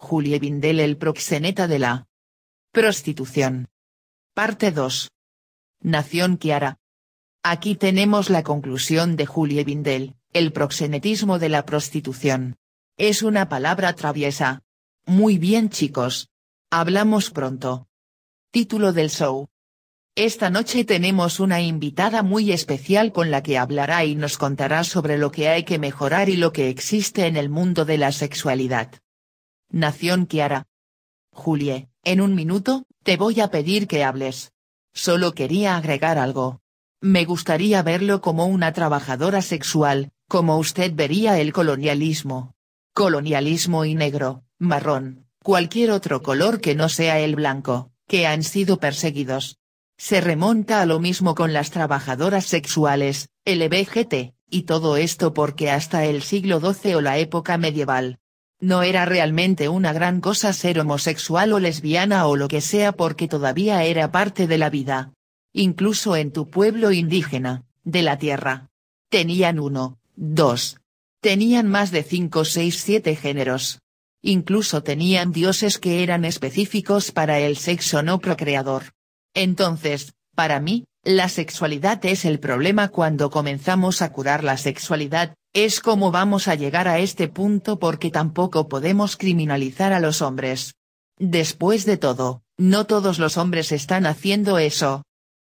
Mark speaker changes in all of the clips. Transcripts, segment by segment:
Speaker 1: Julie Bindel, el proxeneta de la prostitución. Parte 2. Nación Kiara. Aquí tenemos la conclusión de Julie Bindel: el proxenetismo de la prostitución. Es una palabra traviesa. Muy bien, chicos. Hablamos pronto. Título del show. Esta noche tenemos una invitada muy especial con la que hablará y nos contará sobre lo que hay que mejorar y lo que existe en el mundo de la sexualidad. Nación Kiara. Julie, en un minuto, te voy a pedir que hables. Solo quería agregar algo. Me gustaría verlo como una trabajadora sexual, como usted vería el colonialismo. Colonialismo y negro, marrón, cualquier otro color que no sea el blanco, que han sido perseguidos. Se remonta a lo mismo con las trabajadoras sexuales, LGBT, y todo esto porque hasta el siglo XII o la época medieval no era realmente una gran cosa ser homosexual o lesbiana o lo que sea, porque todavía era parte de la vida. Incluso en tu pueblo indígena, de la tierra. Tenían 1, 2. Tenían más de 5, 6, 7 géneros. Incluso tenían dioses que eran específicos para el sexo no procreador. Entonces, para mí, la sexualidad es el problema. Cuando comenzamos a curar la sexualidad, es como vamos a llegar a este punto, porque tampoco podemos criminalizar a los hombres. Después de todo, no todos los hombres están haciendo eso.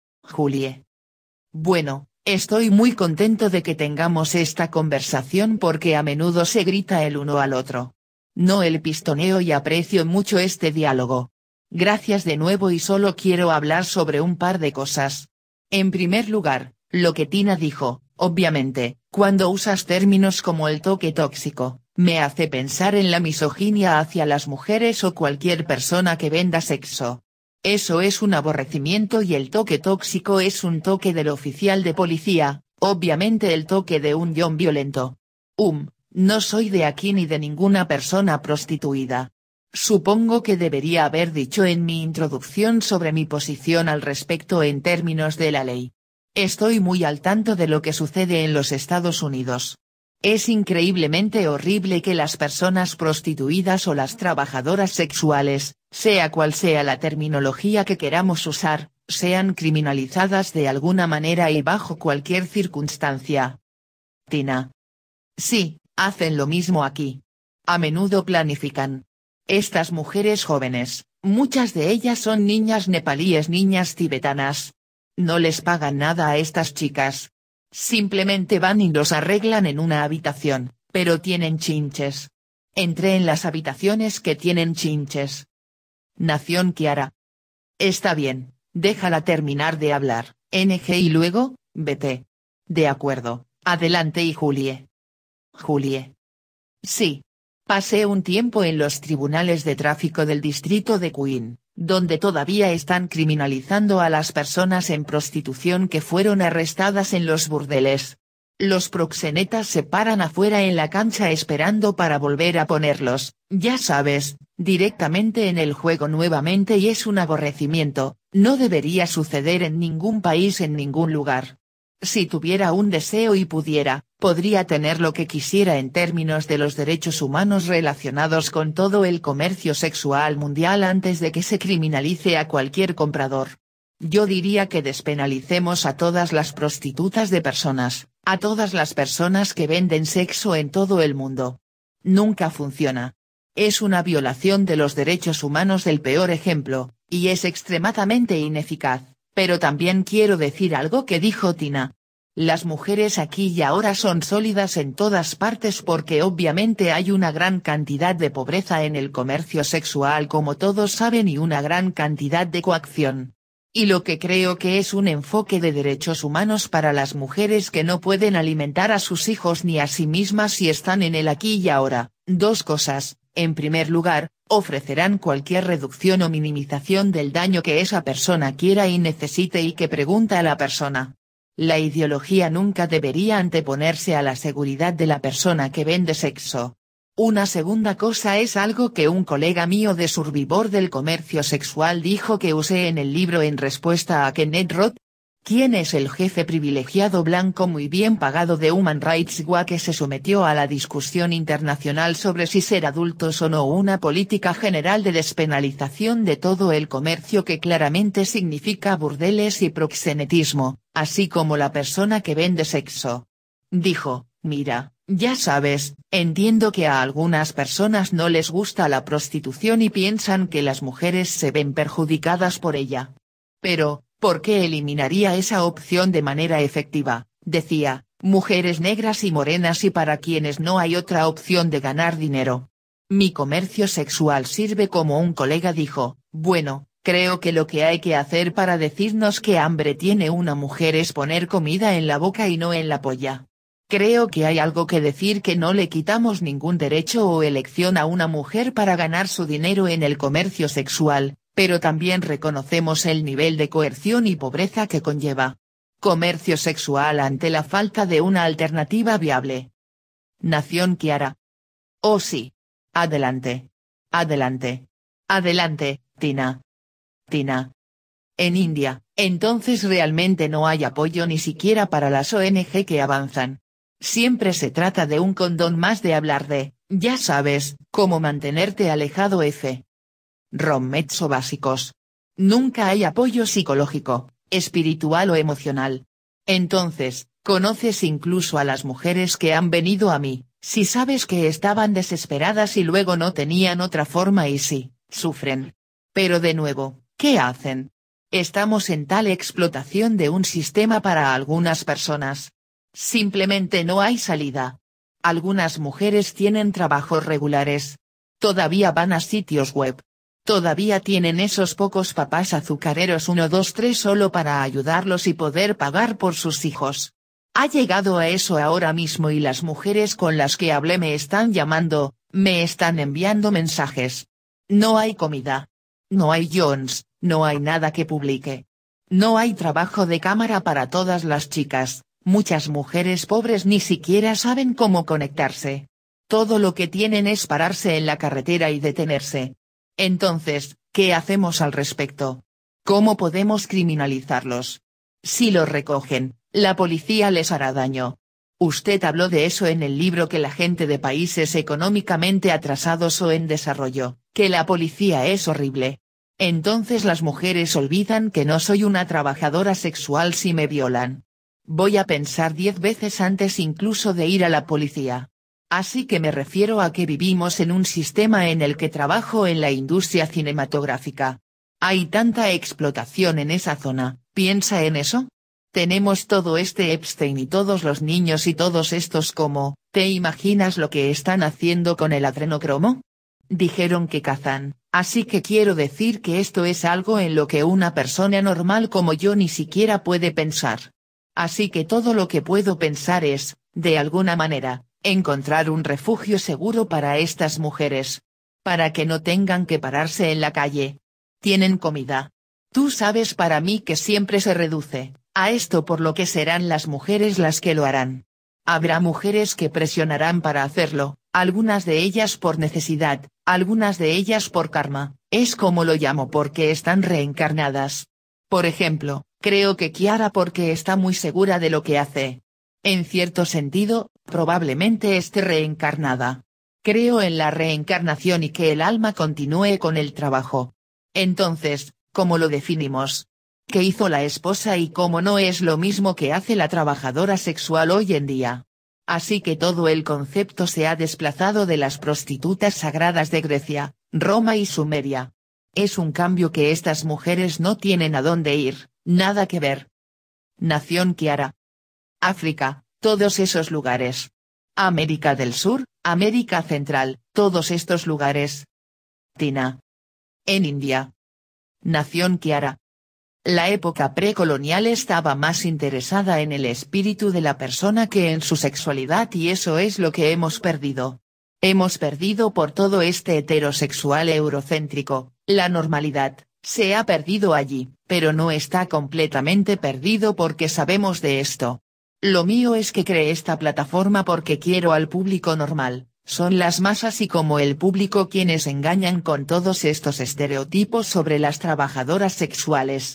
Speaker 1: Julie. Bueno, estoy muy contento de que tengamos esta conversación porque a menudo se grita el uno al otro. No el pistoneo, y aprecio mucho este diálogo. Gracias de nuevo, y solo quiero hablar sobre un par de cosas. En primer lugar, lo que Tina dijo, obviamente, cuando usas términos como el toque tóxico, me hace pensar en la misoginia hacia las mujeres o cualquier persona que venda sexo. Eso es un aborrecimiento, y el toque tóxico es un toque del oficial de policía, obviamente el toque de un John violento. No soy de aquí ni de ninguna persona prostituida. Supongo que debería haber dicho en mi introducción sobre mi posición al respecto en términos de la ley. Estoy muy al tanto de lo que sucede en los Estados Unidos. Es increíblemente horrible que las personas prostituidas o las trabajadoras sexuales, sea cual sea la terminología que queramos usar, sean criminalizadas de alguna manera y bajo cualquier circunstancia. Tina. Sí, hacen lo mismo aquí. A menudo planifican. Estas mujeres jóvenes, muchas de ellas son niñas nepalíes, niñas tibetanas. No les pagan nada a estas chicas. Simplemente van y los arreglan en una habitación, pero tienen chinches. Entré en las habitaciones que tienen chinches. Nación Kiara. Está bien, déjala terminar de hablar, NG, y luego, vete. De acuerdo, adelante. Y Julie. Julie. Sí. Pasé un tiempo en los tribunales de tráfico del distrito de Queen, donde todavía están criminalizando a las personas en prostitución que fueron arrestadas en los burdeles. Los proxenetas se paran afuera en la cancha esperando para volver a ponerlos, ya sabes, directamente en el juego nuevamente, y es un aborrecimiento. No debería suceder en ningún país, en ningún lugar. Si tuviera un deseo y pudiera, podría tener lo que quisiera en términos de los derechos humanos relacionados con todo el comercio sexual mundial antes de que se criminalice a cualquier comprador. Yo diría que despenalicemos a todas las prostitutas de personas, a todas las personas que venden sexo en todo el mundo. Nunca funciona. Es una violación de los derechos humanos del peor ejemplo, y es extremadamente ineficaz. Pero también quiero decir algo que dijo Tina. Las mujeres aquí y ahora son sólidas en todas partes porque obviamente hay una gran cantidad de pobreza en el comercio sexual, como todos saben, y una gran cantidad de coacción. Y lo que creo que es un enfoque de derechos humanos para las mujeres que no pueden alimentar a sus hijos ni a sí mismas si están en el aquí y ahora. Dos cosas: en primer lugar, ofrecerán cualquier reducción o minimización del daño que esa persona quiera y necesite y que pregunta a la persona. La ideología nunca debería anteponerse a la seguridad de la persona que vende sexo. Una segunda cosa es algo que un colega mío de Survivor del comercio sexual dijo que usé en el libro en respuesta a Kenneth Roth. ¿Quién es el jefe privilegiado blanco muy bien pagado de Human Rights Watch que se sometió a la discusión internacional sobre si ser adultos o no una política general de despenalización de todo el comercio que claramente significa burdeles y proxenetismo, así como la persona que vende sexo? Dijo, mira, ya sabes, entiendo que a algunas personas no les gusta la prostitución y piensan que las mujeres se ven perjudicadas por ella. Pero, ¿por qué eliminaría esa opción de manera efectiva? Decía, mujeres negras y morenas y para quienes no hay otra opción de ganar dinero. Mi comercio sexual sirve como un colega dijo, bueno, creo que lo que hay que hacer para decirnos qué hambre tiene una mujer es poner comida en la boca y no en la polla. Creo que hay algo que decir que no le quitamos ningún derecho o elección a una mujer para ganar su dinero en el comercio sexual, pero también reconocemos el nivel de coerción y pobreza que conlleva. Comercio sexual ante la falta de una alternativa viable. Nación Kiara. Oh sí. Adelante. Adelante. Adelante, Tina. Tina. En India, entonces realmente no hay apoyo ni siquiera para las ONG que avanzan. Siempre se trata de un condón más de hablar de, ya sabes, cómo mantenerte alejado Rommezzo básicos. Nunca hay apoyo psicológico, espiritual o emocional. Entonces, ¿conoces incluso a las mujeres que han venido a mí, si sabes que estaban desesperadas y luego no tenían otra forma y sí, sufren? Pero de nuevo, ¿qué hacen? Estamos en tal explotación de un sistema para algunas personas. Simplemente no hay salida. Algunas mujeres tienen trabajos regulares. Todavía van a sitios web. Todavía tienen esos pocos papás azucareros 1 2 3 solo para ayudarlos y poder pagar por sus hijos. Ha llegado a eso ahora mismo y las mujeres con las que hablé me están llamando, me están enviando mensajes. No hay comida. No hay Jones, no hay nada que publique. No hay trabajo de cámara para todas las chicas. Muchas mujeres pobres ni siquiera saben cómo conectarse. Todo lo que tienen es pararse en la carretera y detenerse. Entonces, ¿qué hacemos al respecto? ¿Cómo podemos criminalizarlos? Si los recogen, la policía les hará daño. Usted habló de eso en el libro que la gente de países económicamente atrasados o en desarrollo, que la policía es horrible. Entonces las mujeres olvidan que no soy una trabajadora sexual si me violan. Voy a pensar 10 veces antes incluso de ir a la policía. Así que me refiero a que vivimos en un sistema en el que trabajo en la industria cinematográfica. Hay tanta explotación en esa zona, ¿piensa en eso? Tenemos todo este Epstein y todos los niños y todos estos como, ¿te imaginas lo que están haciendo con el adrenocromo? Dijeron que cazan, así que quiero decir que esto es algo en lo que una persona normal como yo ni siquiera puede pensar. Así que todo lo que puedo pensar es, de alguna manera, encontrar un refugio seguro para estas mujeres. Para que no tengan que pararse en la calle. Tienen comida. Tú sabes para mí que siempre se reduce a esto por lo que serán las mujeres las que lo harán. Habrá mujeres que presionarán para hacerlo, algunas de ellas por necesidad, algunas de ellas por karma, es como lo llamo porque están reencarnadas. Por ejemplo, creo que Kiara porque está muy segura de lo que hace. En cierto sentido, probablemente esté reencarnada. Creo en la reencarnación y que el alma continúe con el trabajo. Entonces, ¿cómo lo definimos? ¿Qué hizo la esposa y cómo no es lo mismo que hace la trabajadora sexual hoy en día? Así que todo el concepto se ha desplazado de las prostitutas sagradas de Grecia, Roma y Sumeria. Es un cambio que estas mujeres no tienen a dónde ir, nada que ver. Nación Kiara. África, todos esos lugares. América del Sur, América Central, todos estos lugares. Tina. En India. Nación Kiara. La época precolonial estaba más interesada en el espíritu de la persona que en su sexualidad y eso es lo que hemos perdido. Hemos perdido por todo este heterosexual eurocéntrico, la normalidad, se ha perdido allí, pero no está completamente perdido porque sabemos de esto. Lo mío es que creé esta plataforma porque quiero al público normal, son las masas y como el público quienes engañan con todos estos estereotipos sobre las trabajadoras sexuales.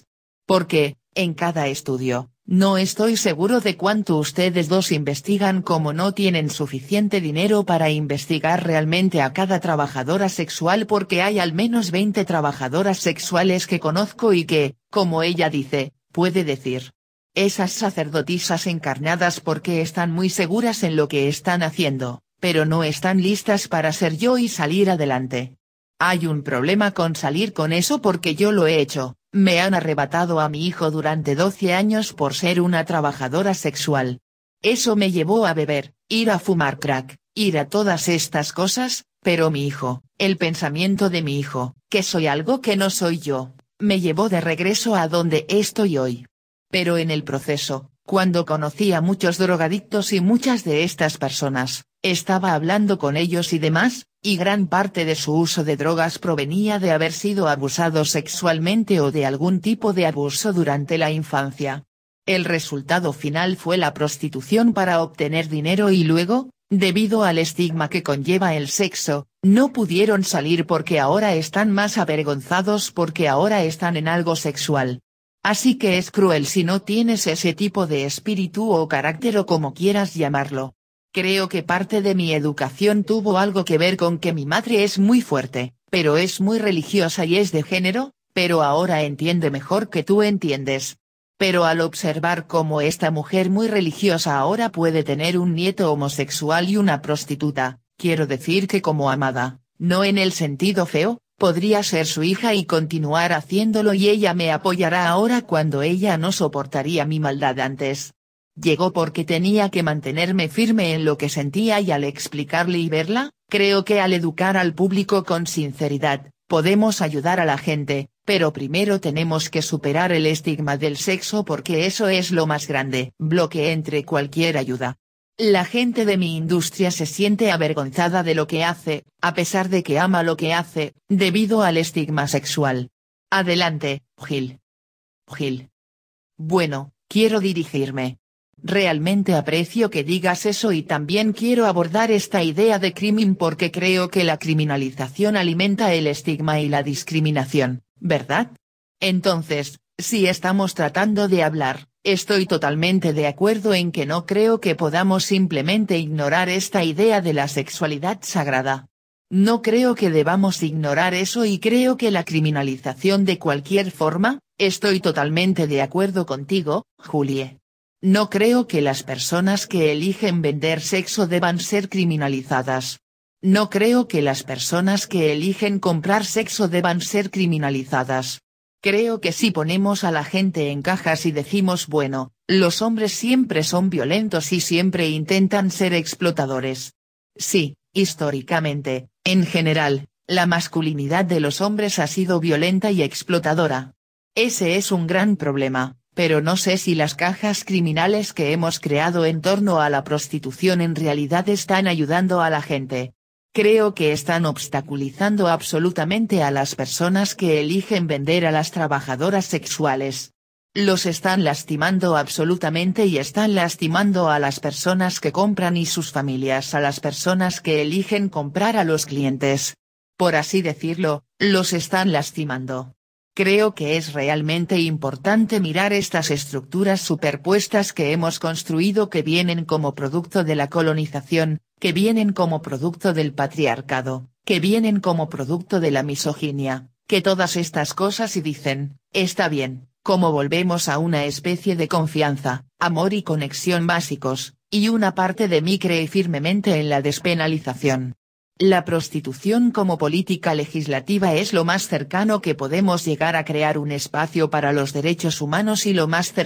Speaker 1: Porque, en cada estudio, no estoy seguro de cuánto ustedes dos investigan, como no tienen suficiente dinero para investigar realmente a cada trabajadora sexual, porque hay al menos 20 trabajadoras sexuales que conozco y que, como ella dice, puede decir. Esas sacerdotisas encarnadas, porque están muy seguras en lo que están haciendo, pero no están listas para ser yo y salir adelante. Hay un problema con salir con eso, porque yo lo he hecho. Me han arrebatado a mi hijo durante 12 años por ser una trabajadora sexual. Eso me llevó a beber, ir a fumar crack, ir a todas estas cosas, pero mi hijo, el pensamiento de mi hijo, que soy algo que no soy yo, me llevó de regreso a donde estoy hoy. Pero en el proceso, cuando conocí a muchos drogadictos y muchas de estas personas, estaba hablando con ellos y demás, y gran parte de su uso de drogas provenía de haber sido abusados sexualmente o de algún tipo de abuso durante la infancia. El resultado final fue la prostitución para obtener dinero y luego, debido al estigma que conlleva el sexo, no pudieron salir porque ahora están más avergonzados porque ahora están en algo sexual. Así que es cruel si no tienes ese tipo de espíritu o carácter o como quieras llamarlo. Creo que parte de mi educación tuvo algo que ver con que mi madre es muy fuerte, pero es muy religiosa y es de género, pero ahora entiende mejor que tú entiendes. Pero al observar cómo esta mujer muy religiosa ahora puede tener un nieto homosexual y una prostituta, quiero decir que como amada, no en el sentido feo, podría ser su hija y continuar haciéndolo y ella me apoyará ahora cuando ella no soportaría mi maldad antes. Llegó porque tenía que mantenerme firme en lo que sentía y al explicarle y verla, creo que al educar al público con sinceridad, podemos ayudar a la gente, pero primero tenemos que superar el estigma del sexo porque eso es lo más grande bloque entre cualquier ayuda. La gente de mi industria se siente avergonzada de lo que hace, a pesar de que ama lo que hace, debido al estigma sexual. Adelante, Gil. Gil. Bueno, quiero dirigirme. Realmente aprecio que digas eso y también quiero abordar esta idea de crimen porque creo que la criminalización alimenta el estigma y la discriminación, ¿verdad? Entonces, si estamos tratando de hablar, estoy totalmente de acuerdo en que no creo que podamos simplemente ignorar esta idea de la sexualidad sagrada. No creo que debamos ignorar eso y creo que la criminalización de cualquier forma, estoy totalmente de acuerdo contigo, Julie. No creo que las personas que eligen vender sexo deban ser criminalizadas. No creo que las personas que eligen comprar sexo deban ser criminalizadas. Creo que si ponemos a la gente en cajas y decimos bueno, los hombres siempre son violentos y siempre intentan ser explotadores. Sí, históricamente, en general, la masculinidad de los hombres ha sido violenta y explotadora. Ese es un gran problema. Pero no sé si las cajas criminales que hemos creado en torno a la prostitución en realidad están ayudando a la gente. Creo que están obstaculizando absolutamente a las personas que eligen vender a las trabajadoras sexuales. Los están lastimando absolutamente y están lastimando a las personas que compran y sus familias, a las personas que eligen comprar a los clientes. Por así decirlo, los están lastimando. Creo que es realmente importante mirar estas estructuras superpuestas que hemos construido que vienen como producto de la colonización, que vienen como producto del patriarcado, que vienen como producto de la misoginia, que todas estas cosas y dicen, está bien, como volvemos a una especie de confianza, amor y conexión básicos, y una parte de mí cree firmemente en la despenalización. La prostitución como política legislativa es lo más cercano que podemos llegar a crear un espacio para los derechos humanos y lo más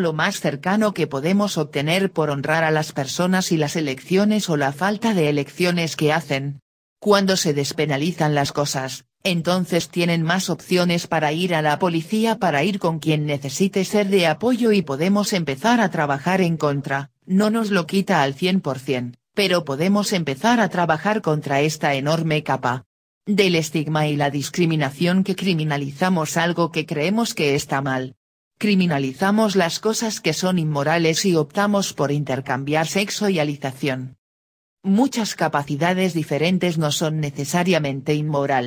Speaker 1: cercano que podemos obtener por honrar a las personas y las elecciones o la falta de elecciones que hacen. Cuando se despenalizan las cosas, entonces tienen más opciones para ir a la policía, para ir con quien necesite ser de apoyo y podemos empezar a trabajar en contra, no nos lo quita al 100%. Pero podemos empezar a trabajar contra esta enorme capa del estigma y la discriminación que criminalizamos algo que creemos que está mal. Criminalizamos las cosas que son inmorales y optamos por intercambiar sexo y alización. Muchas capacidades diferentes no son necesariamente inmoral.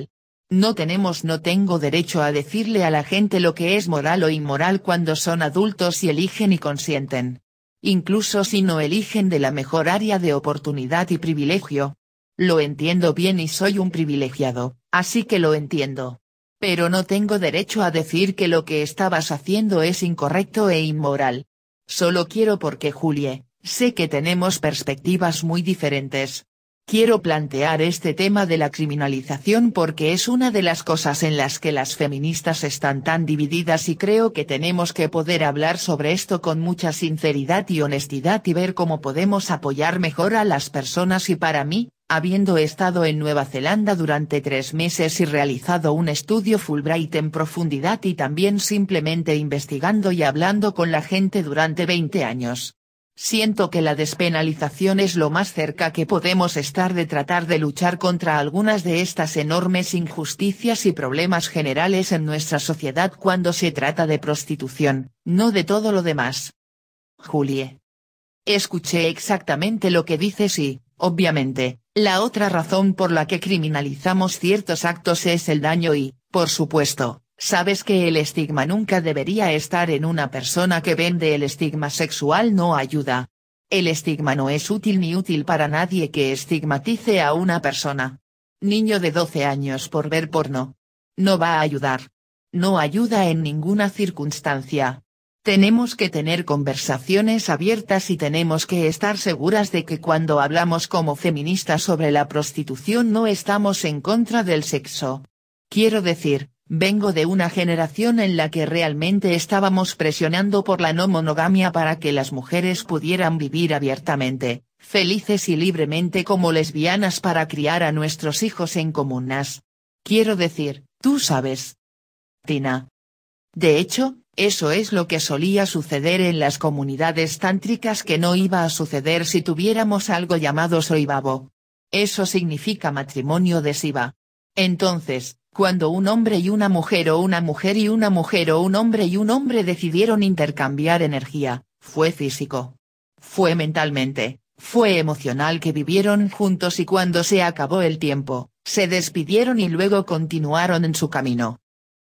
Speaker 1: No tengo derecho a decirle a la gente lo que es moral o inmoral cuando son adultos y eligen y consienten. Incluso si no eligen de la mejor área de oportunidad y privilegio. Lo entiendo bien y soy un privilegiado, así que lo entiendo. Pero no tengo derecho a decir que lo que estabas haciendo es incorrecto e inmoral. Solo quiero porque Julie, sé que tenemos perspectivas muy diferentes. Quiero plantear este tema de la criminalización porque es una de las cosas en las que las feministas están tan divididas y creo que tenemos que poder hablar sobre esto con mucha sinceridad y honestidad y ver cómo podemos apoyar mejor a las personas y para mí, habiendo estado en Nueva Zelanda durante 3 meses y realizado un estudio Fulbright en profundidad y también simplemente investigando y hablando con la gente durante 20 años. Siento que la despenalización es lo más cerca que podemos estar de tratar de luchar contra algunas de estas enormes injusticias y problemas generales en nuestra sociedad cuando se trata de prostitución, no de todo lo demás. Julie. Escuché exactamente lo que dices y, obviamente, la otra razón por la que criminalizamos ciertos actos es el daño y, por supuesto, sabes que el estigma nunca debería estar en una persona que vende. El estigma sexual no ayuda. El estigma no es útil ni útil para nadie que estigmatice a una persona. Niño de 12 años por ver porno. No va a ayudar. No ayuda en ninguna circunstancia. Tenemos que tener conversaciones abiertas y tenemos que estar seguras de que cuando hablamos como feministas sobre la prostitución no estamos en contra del sexo. Quiero decir, vengo de una generación en la que realmente estábamos presionando por la no monogamia para que las mujeres pudieran vivir abiertamente, felices y libremente como lesbianas para criar a nuestros hijos en comunas. Quiero decir, tú sabes. Tina. De hecho, eso es lo que solía suceder en las comunidades tántricas que no iba a suceder si tuviéramos algo llamado soibabo. Eso significa matrimonio de Shiva. Entonces, cuando un hombre y una mujer o una mujer y una mujer o un hombre y un hombre decidieron intercambiar energía, fue físico. Fue mentalmente, fue emocional que vivieron juntos y cuando se acabó el tiempo, se despidieron y luego continuaron en su camino.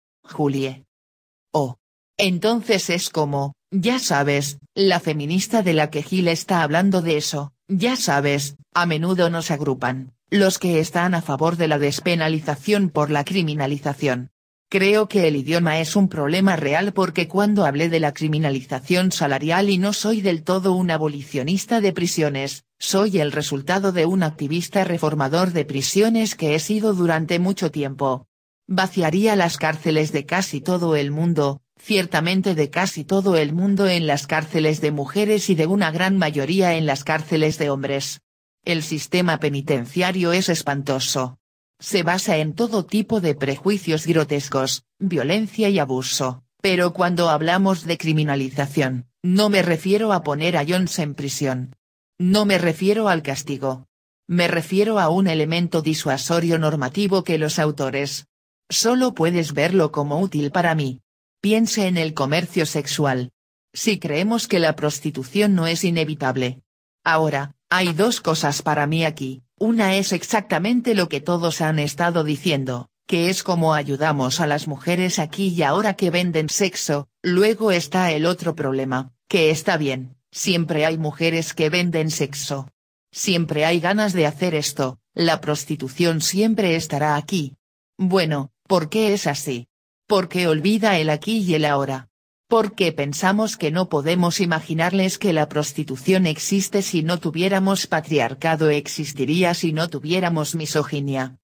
Speaker 1: Julie. Oh. Entonces es como, ya sabes, la feminista de la que Gil está hablando de eso, ya sabes, a menudo nos agrupan, los que están a favor de la despenalización por la criminalización. Creo que el idioma es un problema real porque cuando hablé de la criminalización salarial y no soy del todo un abolicionista de prisiones, soy el resultado de un activista reformador de prisiones que he sido durante mucho tiempo. Vaciaría las cárceles de casi todo el mundo, ciertamente de casi todo el mundo en las cárceles de mujeres y de una gran mayoría en las cárceles de hombres. El sistema penitenciario es espantoso. Se basa en todo tipo de prejuicios grotescos, violencia y abuso, pero cuando hablamos de criminalización, no me refiero a poner a Jones en prisión. No me refiero al castigo. Me refiero a un elemento disuasorio normativo que los autores. Solo puedes verlo como útil para mí. Piense en el comercio sexual. Si creemos que la prostitución no es inevitable. Ahora, hay dos cosas para mí aquí, una es exactamente lo que todos han estado diciendo, que es cómo ayudamos a las mujeres aquí y ahora que venden sexo, luego está el otro problema, que está bien, siempre hay mujeres que venden sexo. Siempre hay ganas de hacer esto, la prostitución siempre estará aquí. Bueno, ¿por qué es así? Porque olvida el aquí y el ahora. Porque pensamos que no podemos imaginarles que la prostitución existe si no tuviéramos patriarcado, existiría si no tuviéramos misoginia.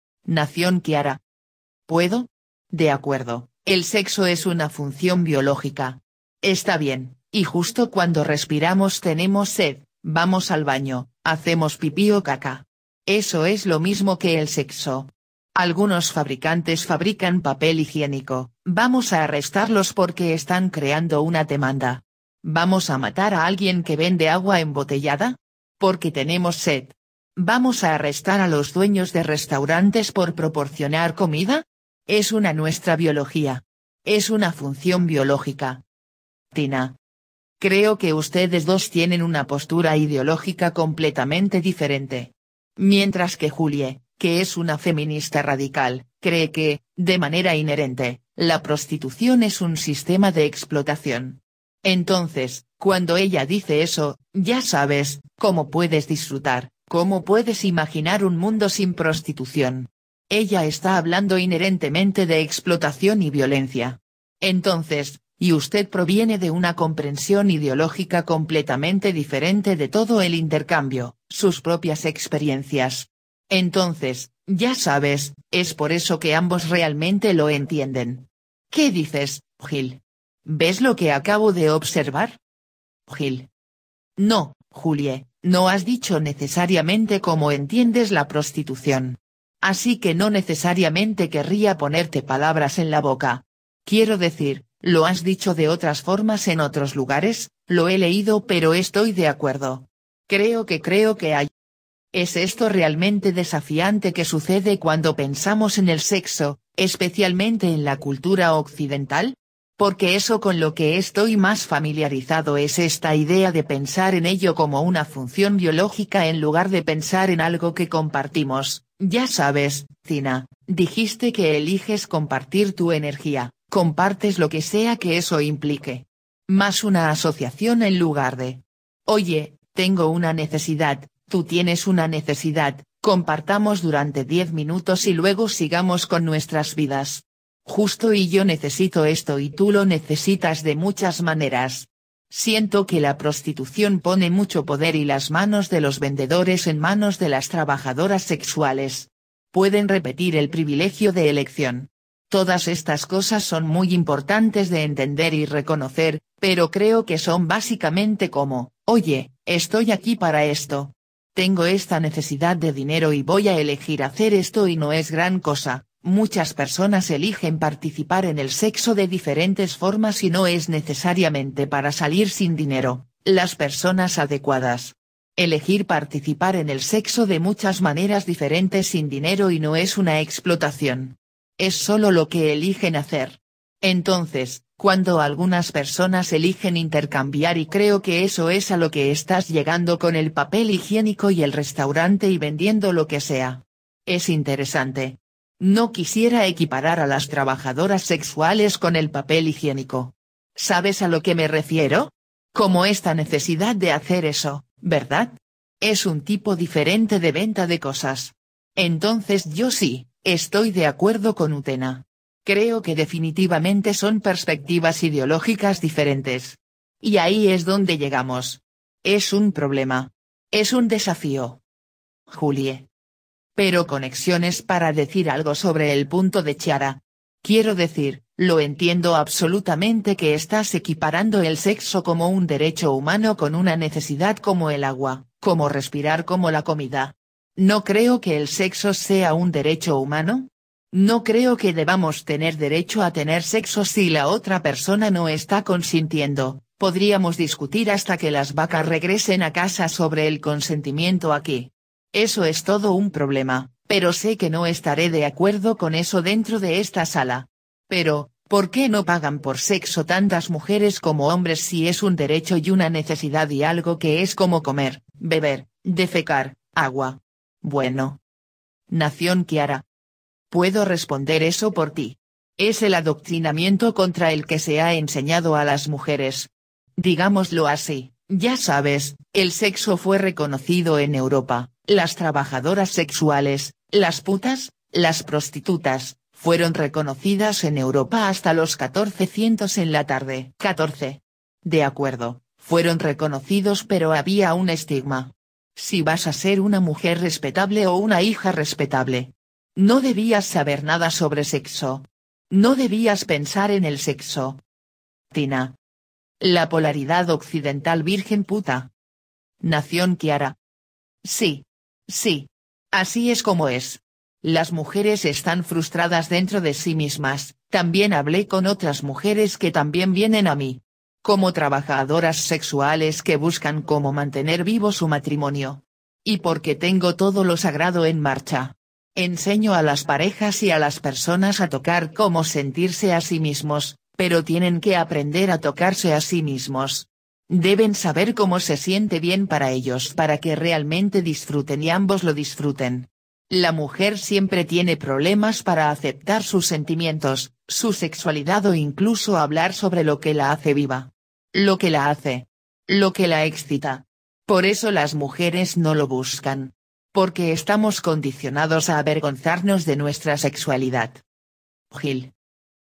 Speaker 1: Nación Kiara. ¿Puedo? De acuerdo, el sexo es una función biológica. Está bien, y justo cuando respiramos tenemos sed, vamos al baño, hacemos pipí o caca. Eso es lo mismo que el sexo. Algunos fabricantes fabrican papel higiénico, vamos a arrestarlos porque están creando una demanda. ¿Vamos a matar a alguien que vende agua embotellada? Porque tenemos sed. ¿Vamos a arrestar a los dueños de restaurantes por proporcionar comida? Es nuestra biología. Es una función biológica. Tina. Creo que ustedes dos tienen una postura ideológica completamente diferente. Mientras que Julie, que es una feminista radical, cree que, de manera inherente, la prostitución es un sistema de explotación. Entonces, cuando ella dice eso, ya sabes, cómo puedes disfrutar, cómo puedes imaginar un mundo sin prostitución. Ella está hablando inherentemente de explotación y violencia. Entonces, y usted proviene de una comprensión ideológica completamente diferente de todo el intercambio, sus propias experiencias. Entonces, ya sabes, es por eso que ambos realmente lo entienden. ¿Qué dices, Gil? ¿Ves lo que acabo de observar? Gil. No, Julie, no has dicho necesariamente cómo entiendes la prostitución. Así que no necesariamente querría ponerte palabras en la boca. Quiero decir, lo has dicho de otras formas en otros lugares, lo he leído pero estoy de acuerdo. Creo que hay. ¿Es esto realmente desafiante que sucede cuando pensamos en el sexo, especialmente en la cultura occidental? Porque eso con lo que estoy más familiarizado es esta idea de pensar en ello como una función biológica en lugar de pensar en algo que compartimos. Ya sabes, Tina, dijiste que eliges compartir tu energía, compartes lo que sea que eso implique. Más una asociación en lugar de. Oye, tengo una necesidad, tú tienes una necesidad, compartamos durante 10 minutos y luego sigamos con nuestras vidas. Justo y yo necesito esto y tú lo necesitas de muchas maneras. Siento que la prostitución pone mucho poder y las manos de los vendedores en manos de las trabajadoras sexuales. Pueden repetir el privilegio de elección. Todas estas cosas son muy importantes de entender y reconocer, pero creo que son básicamente como, oye, estoy aquí para esto. Tengo esta necesidad de dinero y voy a elegir hacer esto y no es gran cosa. Muchas personas eligen participar en el sexo de diferentes formas y no es necesariamente para salir sin dinero, las personas adecuadas. Elegir participar en el sexo de muchas maneras diferentes sin dinero y no es una explotación. Es solo lo que eligen hacer. Entonces, cuando algunas personas eligen intercambiar y creo que eso es a lo que estás llegando con el papel higiénico y el restaurante y vendiendo lo que sea. Es interesante. No quisiera equiparar a las trabajadoras sexuales con el papel higiénico. ¿Sabes a lo que me refiero? Como esta necesidad de hacer eso, ¿verdad? Es un tipo diferente de venta de cosas. Entonces yo sí, estoy de acuerdo con Utena. Creo que definitivamente son perspectivas ideológicas diferentes. Y ahí es donde llegamos. Es un problema. Es un desafío. Julie. Pero conexiones para decir algo sobre el punto de Chiara. Quiero decir, lo entiendo absolutamente que estás equiparando el sexo como un derecho humano con una necesidad como el agua, como respirar, como la comida. No creo que el sexo sea un derecho humano. No creo que debamos tener derecho a tener sexo si la otra persona no está consintiendo. Podríamos discutir hasta que las vacas regresen a casa sobre el consentimiento aquí. Eso es todo un problema, pero sé que no estaré de acuerdo con eso dentro de esta sala. Pero, ¿por qué no pagan por sexo tantas mujeres como hombres si es un derecho y una necesidad y algo que es como comer, beber, defecar, agua? Bueno. Nación Kiara. Puedo responder eso por ti. Es el adoctrinamiento contra el que se ha enseñado a las mujeres. Digámoslo así, ya sabes, el sexo fue reconocido en Europa. Las trabajadoras sexuales, las putas, las prostitutas, fueron reconocidas en Europa hasta los 1400 en la tarde. 14. De acuerdo, fueron reconocidos pero había un estigma. Si vas a ser una mujer respetable o una hija respetable, no debías saber nada sobre sexo. No debías pensar en el sexo. Tina. La polaridad occidental virgen puta. Nación Kiara. Sí. Sí. Así es como es. Las mujeres están frustradas dentro de sí mismas, también hablé con otras mujeres que también vienen a mí. Como trabajadoras sexuales que buscan cómo mantener vivo su matrimonio. Y porque tengo todo lo sagrado en marcha. Enseño a las parejas y a las personas a tocar cómo sentirse a sí mismos, pero tienen que aprender a tocarse a sí mismos. Deben saber cómo se siente bien para ellos para que realmente disfruten y ambos lo disfruten. La mujer siempre tiene problemas para aceptar sus sentimientos, su sexualidad o incluso hablar sobre lo que la hace viva. Lo que la hace. Lo que la excita. Por eso las mujeres no lo buscan. Porque estamos condicionados a avergonzarnos de nuestra sexualidad. Gil.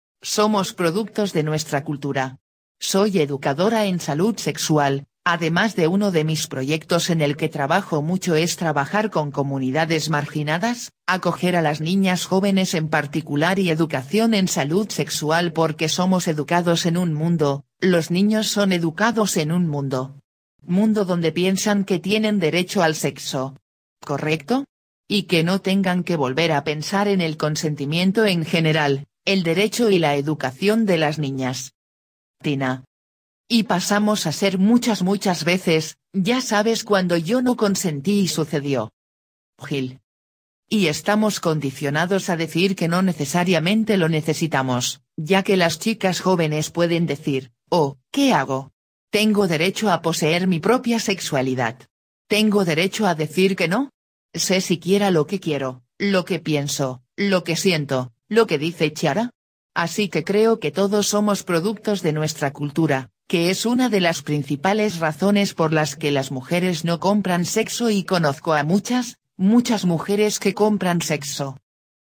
Speaker 1: Somos productos de nuestra cultura. Soy educadora en salud sexual, además de uno de mis proyectos en el que trabajo mucho es trabajar con comunidades marginadas, acoger a las niñas jóvenes en particular y educación en salud sexual porque somos educados en un mundo, los niños son educados en un mundo. Mundo donde piensan que tienen derecho al sexo. ¿Correcto? Y que no tengan que volver a pensar en el consentimiento en general, el derecho y la educación de las niñas. Tina. Y pasamos a ser muchas veces, ya sabes cuando yo no consentí y sucedió. Gil. Y estamos condicionados a decir que no necesariamente lo necesitamos, ya que las chicas jóvenes pueden decir, oh, ¿qué hago? Tengo derecho a poseer mi propia sexualidad. Tengo derecho a decir que no. Sé siquiera lo que quiero, lo que pienso, lo que siento, lo que dice Chiara. Así que creo que todos somos productos de nuestra cultura, que es una de las principales razones por las que las mujeres no compran sexo y conozco a muchas mujeres que compran sexo.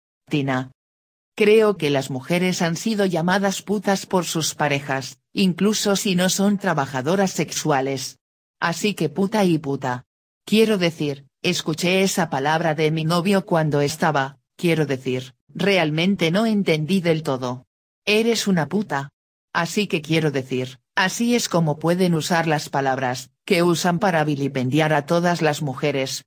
Speaker 1: Tina. Creo que las mujeres han sido llamadas putas por sus parejas, incluso si no son trabajadoras sexuales. Así que puta y puta. Quiero decir, escuché esa palabra de mi novio cuando estaba, quiero decir, realmente no entendí del todo. Eres una puta. Así que quiero decir, así es como pueden usar las palabras, que usan para vilipendiar a todas las mujeres.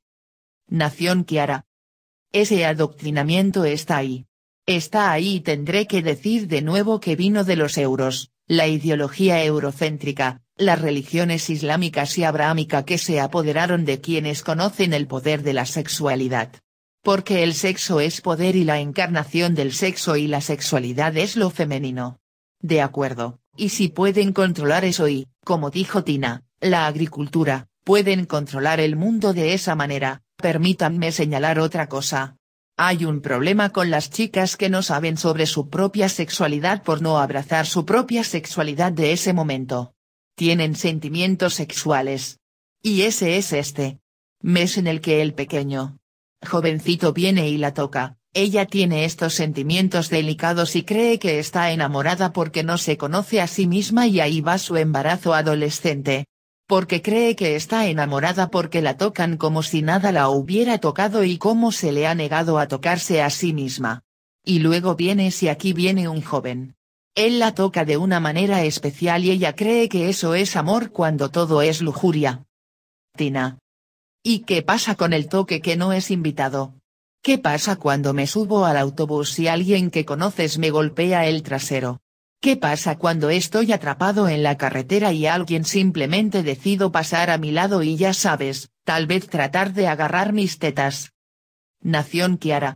Speaker 1: Nación Chiara. Ese adoctrinamiento está ahí. Está ahí y tendré que decir de nuevo que vino de los euros, la ideología eurocéntrica, las religiones islámicas y abrahámica que se apoderaron de quienes conocen el poder de la sexualidad. Porque el sexo es poder y la encarnación del sexo y la sexualidad es lo femenino. De acuerdo, y si pueden controlar eso y, como dijo Tina, la agricultura, pueden controlar el mundo de esa manera, permítanme señalar otra cosa. Hay un problema con las chicas que no saben sobre su propia sexualidad por no abrazar su propia sexualidad de ese momento. Tienen sentimientos sexuales. Y ese es este mes en el que el pequeño jovencito viene y la toca, ella tiene estos sentimientos delicados y cree que está enamorada porque no se conoce a sí misma y ahí va su embarazo adolescente. Porque cree que está enamorada porque la tocan como si nada la hubiera tocado y como se le ha negado a tocarse a sí misma. Y luego viene si aquí viene un joven. Él la toca de una manera especial y ella cree que eso es amor cuando todo es lujuria. Tina. ¿Y qué pasa con el toque que no es invitado? ¿Qué pasa cuando me subo al autobús y alguien que conoces me golpea el trasero? ¿Qué pasa cuando estoy atrapado en la carretera y alguien simplemente decide pasar a mi lado y ya sabes, tal vez tratar de agarrar mis tetas? Nación Chiara.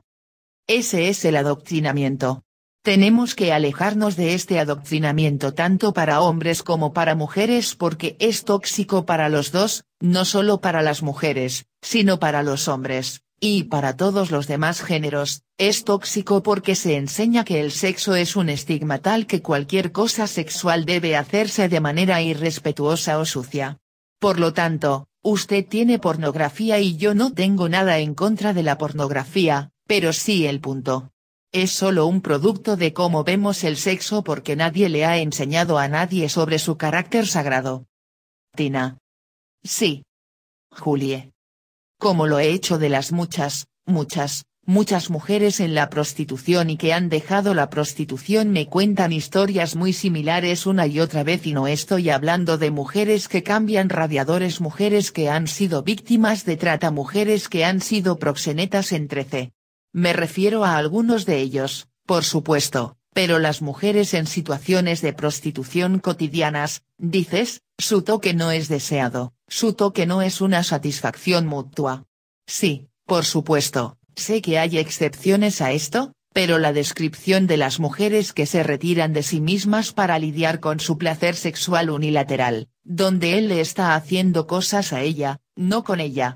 Speaker 1: Ese es el adoctrinamiento. Tenemos que alejarnos de este adoctrinamiento tanto para hombres como para mujeres porque es tóxico para los dos, no solo para las mujeres, sino para los hombres, y para todos los demás géneros, es tóxico porque se enseña que el sexo es un estigma tal que cualquier cosa sexual debe hacerse de manera irrespetuosa o sucia. Por lo tanto, usted tiene pornografía y yo no tengo nada en contra de la pornografía, pero sí el punto. Es solo un producto de cómo vemos el sexo porque nadie le ha enseñado a nadie sobre su carácter sagrado. Tina. Sí. Julie. Como lo he hecho de las muchas mujeres en la prostitución y que han dejado la prostitución me cuentan historias muy similares una y otra vez y no estoy hablando de mujeres que cambian radiadores, mujeres que han sido víctimas de trata, mujeres que han sido proxenetas entre C. Me refiero a algunos de ellos, por supuesto, pero las mujeres en situaciones de prostitución cotidianas, dices, su toque no es deseado, su toque no es una satisfacción mutua. Sí, por supuesto, sé que hay excepciones a esto, pero la descripción de las mujeres que se retiran de sí mismas para lidiar con su placer sexual unilateral, donde él le está haciendo cosas a ella, no con ella.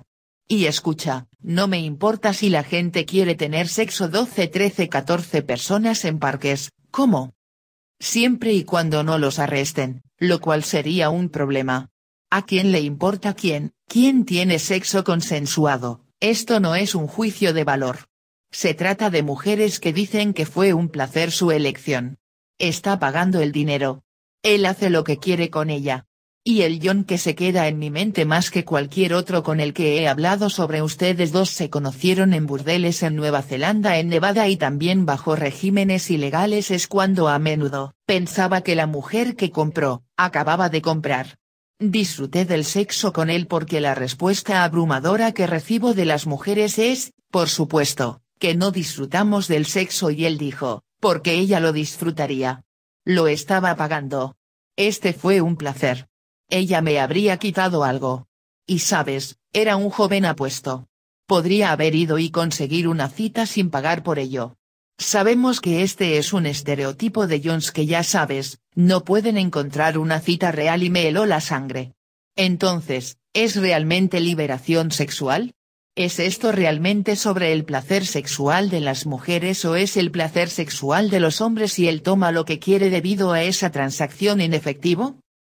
Speaker 1: Y escucha, no me importa si la gente quiere tener sexo 12, 13, 14 personas en parques, ¿cómo? Siempre y cuando no los arresten, lo cual sería un problema. ¿A quién le importa quién tiene sexo consensuado? Esto no es un juicio de valor. Se trata de mujeres que dicen que fue un placer su elección. Está pagando el dinero. Él hace lo que quiere con ella. Y el John que se queda en mi mente más que cualquier otro con el que he hablado sobre ustedes dos se conocieron en burdeles en Nueva Zelanda, en Nevada y también bajo regímenes ilegales es cuando a menudo pensaba que la mujer que compró, acababa de comprar. Disfruté del sexo con él porque la respuesta abrumadora que recibo de las mujeres es, por supuesto, que no disfrutamos del sexo y él dijo, porque ella lo disfrutaría. Lo estaba pagando. Este fue un placer. Ella me habría quitado algo. Y sabes, era un joven apuesto. Podría haber ido y conseguir una cita sin pagar por ello. Sabemos que este es un estereotipo de Jones que ya sabes, no pueden encontrar una cita real y me heló la sangre. Entonces, ¿es realmente liberación sexual? ¿Es esto realmente sobre el placer sexual de las mujeres o es el placer sexual de los hombres y él toma lo que quiere debido a esa transacción en efectivo?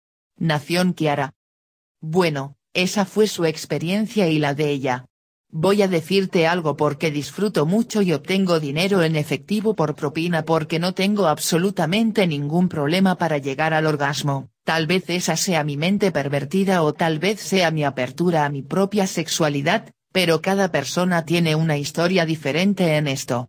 Speaker 1: Nación Kiara. Bueno, esa fue su experiencia y la de ella. Voy a decirte algo porque disfruto mucho y obtengo dinero en efectivo por propina porque no tengo absolutamente ningún problema para llegar al orgasmo, tal vez esa sea mi mente pervertida o tal vez sea mi apertura a mi propia sexualidad, pero cada persona tiene una historia diferente en esto.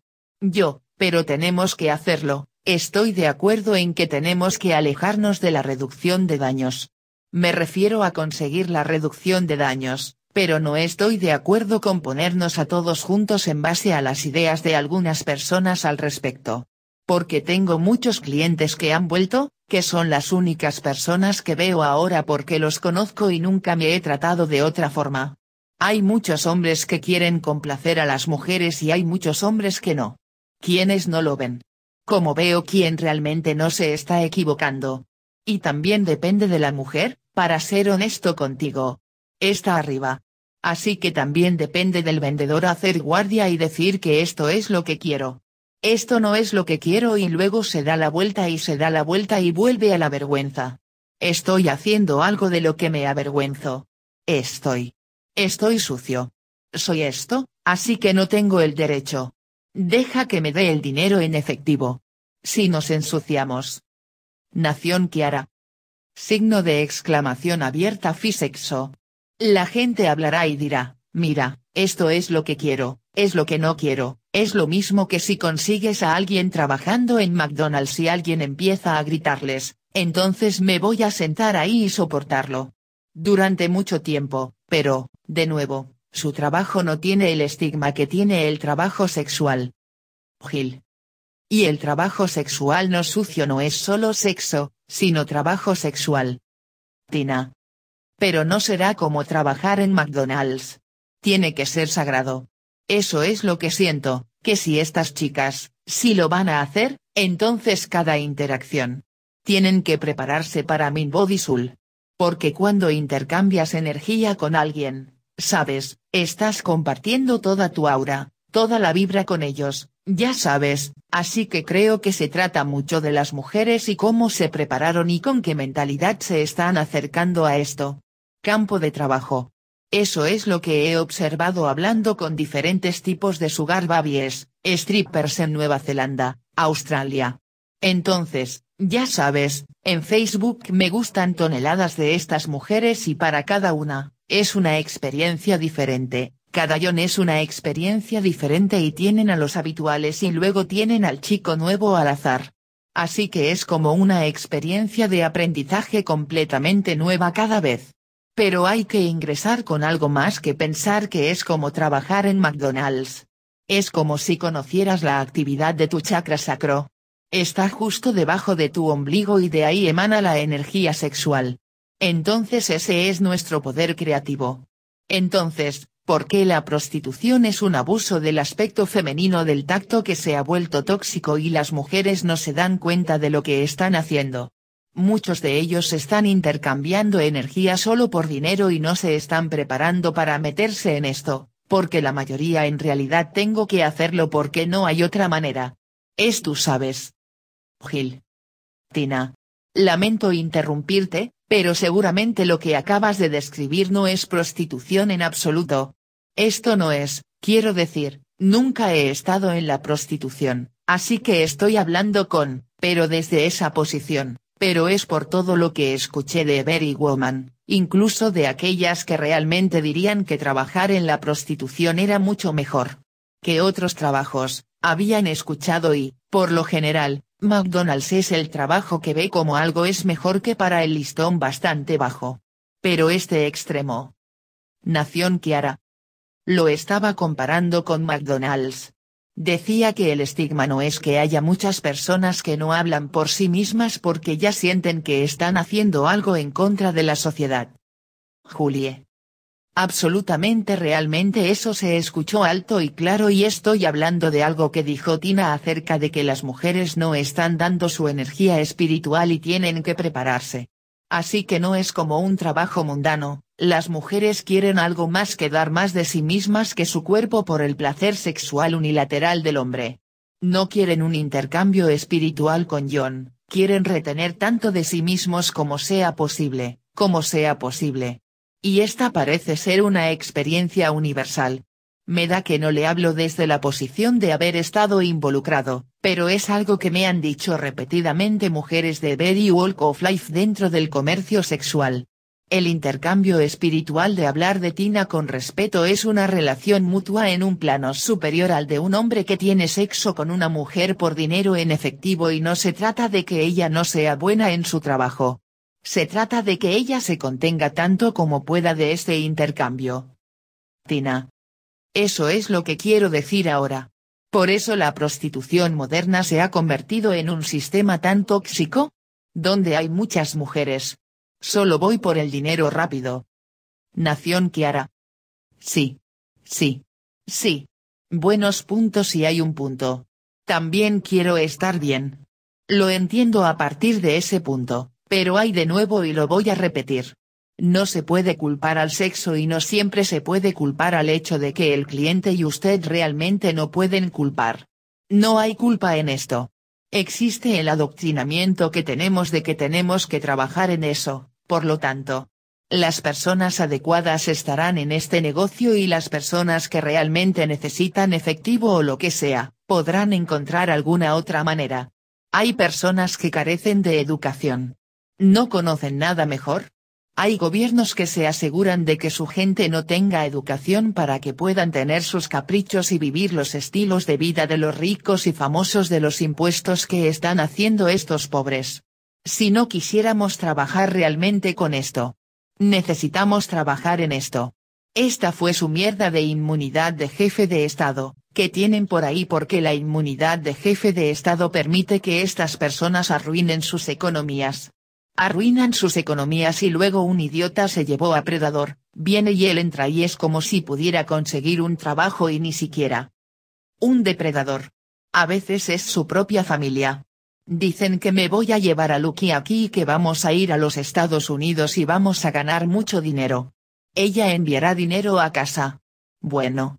Speaker 1: Pero tenemos que hacerlo. Estoy de acuerdo en que tenemos que alejarnos de la reducción de daños. Me refiero a conseguir la reducción de daños, pero no estoy de acuerdo con ponernos a todos juntos en base a las ideas de algunas personas al respecto. Porque tengo muchos clientes que han vuelto, que son las únicas personas que veo ahora porque los conozco y nunca me he tratado de otra forma. Hay muchos hombres que quieren complacer a las mujeres y hay muchos hombres que no. ¿Quiénes no lo ven? Como veo quién realmente no se está equivocando. Y también depende de la mujer, para ser honesto contigo. Está arriba. Así que también depende del vendedor hacer guardia y decir que esto es lo que quiero. Esto no es lo que quiero y luego se da la vuelta y se da la vuelta y vuelve a la vergüenza. Estoy haciendo algo de lo que me avergüenzo. Estoy sucio. Soy esto, así que no tengo el derecho. Deja que me dé el dinero en efectivo. Si nos ensuciamos. Nación Kiara. Signo de exclamación abierta Fisexo. La gente hablará y dirá, mira, esto es lo que quiero, es lo que no quiero, es lo mismo que si consigues a alguien trabajando en McDonald's y alguien empieza a gritarles, entonces me voy a sentar ahí y soportarlo. Durante mucho tiempo, pero, de nuevo, su trabajo no tiene el estigma que tiene el trabajo sexual. Gil. Y el trabajo sexual no sucio no es solo sexo, sino trabajo sexual. Tina. Pero no será como trabajar en McDonald's. Tiene que ser sagrado. Eso es lo que siento, que si estas chicas, si lo van a hacer, entonces cada interacción. Tienen que prepararse para Min Body Soul. Porque cuando intercambias energía con alguien, sabes, estás compartiendo toda tu aura, toda la vibra con ellos, ya sabes, así que creo que se trata mucho de las mujeres y cómo se prepararon y con qué mentalidad se están acercando a esto. Campo de trabajo. Eso es lo que he observado hablando con diferentes tipos de sugar babies, strippers en Nueva Zelanda, Australia. Entonces, ya sabes, en Facebook me gustan toneladas de estas mujeres y para cada una, es una experiencia diferente. Cada John es una experiencia diferente y tienen a los habituales y luego tienen al chico nuevo al azar. Así que es como una experiencia de aprendizaje completamente nueva cada vez. Pero hay que ingresar con algo más que pensar que es como trabajar en McDonald's. Es como si conocieras la actividad de tu chakra sacro. Está justo debajo de tu ombligo y de ahí emana la energía sexual. Entonces ese es nuestro poder creativo. Entonces, ¿por qué la prostitución es un abuso del aspecto femenino del tacto que se ha vuelto tóxico y las mujeres no se dan cuenta de lo que están haciendo? Muchos de ellos están intercambiando energía solo por dinero y no se están preparando para meterse en esto, porque la mayoría en realidad tengo que hacerlo porque no hay otra manera. Tú sabes. Gil. Tina. Lamento interrumpirte, pero seguramente lo que acabas de describir no es prostitución en absoluto. Esto no es, quiero decir, nunca he estado en la prostitución, así que estoy hablando pero desde esa posición. Pero es por todo lo que escuché de Every Woman, incluso de aquellas que realmente dirían que trabajar en la prostitución era mucho mejor que otros trabajos, habían escuchado y, por lo general, McDonald's es el trabajo que ve como algo es mejor que para el listón bastante bajo. Pero este extremo. Nación Kiara. Lo estaba comparando con McDonald's. Decía que el estigma no es que haya muchas personas que no hablan por sí mismas porque ya sienten que están haciendo algo en contra de la sociedad. Julie. Absolutamente realmente eso se escuchó alto y claro y estoy hablando de algo que dijo Tina acerca de que las mujeres no están dando su energía espiritual y tienen que prepararse. Así que no es como un trabajo mundano, las mujeres quieren algo más que dar más de sí mismas que su cuerpo por el placer sexual unilateral del hombre. No quieren un intercambio espiritual con John, quieren retener tanto de sí mismos como sea posible, Y esta parece ser una experiencia universal. Me da que no le hablo desde la posición de haber estado involucrado, pero es algo que me han dicho repetidamente mujeres de Very Walk of Life dentro del comercio sexual. El intercambio espiritual de hablar de Tina con respeto es una relación mutua en un plano superior al de un hombre que tiene sexo con una mujer por dinero en efectivo y no se trata de que ella no sea buena en su trabajo. Se trata de que ella se contenga tanto como pueda de este intercambio. Tina. Eso es lo que quiero decir ahora. Por eso la prostitución moderna se ha convertido en un sistema tan tóxico, donde hay muchas mujeres. Solo voy por el dinero rápido. Nación Kiara. Sí. Buenos puntos y hay un punto. También quiero estar bien. Lo entiendo a partir de ese punto, pero hay de nuevo y lo voy a repetir. No se puede culpar al sexo y no siempre se puede culpar al hecho de que el cliente y usted realmente no pueden culpar. No hay culpa en esto. Existe el adoctrinamiento que tenemos de que tenemos que trabajar en eso, por lo tanto. Las personas adecuadas estarán en este negocio y las personas que realmente necesitan efectivo o lo que sea, podrán encontrar alguna otra manera. Hay personas que carecen de educación. ¿No conocen nada mejor? Hay gobiernos que se aseguran de que su gente no tenga educación para que puedan tener sus caprichos y vivir los estilos de vida de los ricos y famosos de los impuestos que están haciendo estos pobres. Si no quisiéramos trabajar realmente con esto. Necesitamos trabajar en esto. Esta fue su mierda de inmunidad de jefe de Estado, que tienen por ahí porque la inmunidad de jefe de Estado permite que estas personas arruinen sus economías. Arruinan sus economías y luego un idiota se llevó a Predador, viene y él entra y es como si pudiera conseguir un trabajo y ni siquiera. Un depredador. A veces es su propia familia. Dicen que me voy a llevar a Lucky aquí y que vamos a ir a los Estados Unidos y vamos a ganar mucho dinero. Ella enviará dinero a casa. Bueno.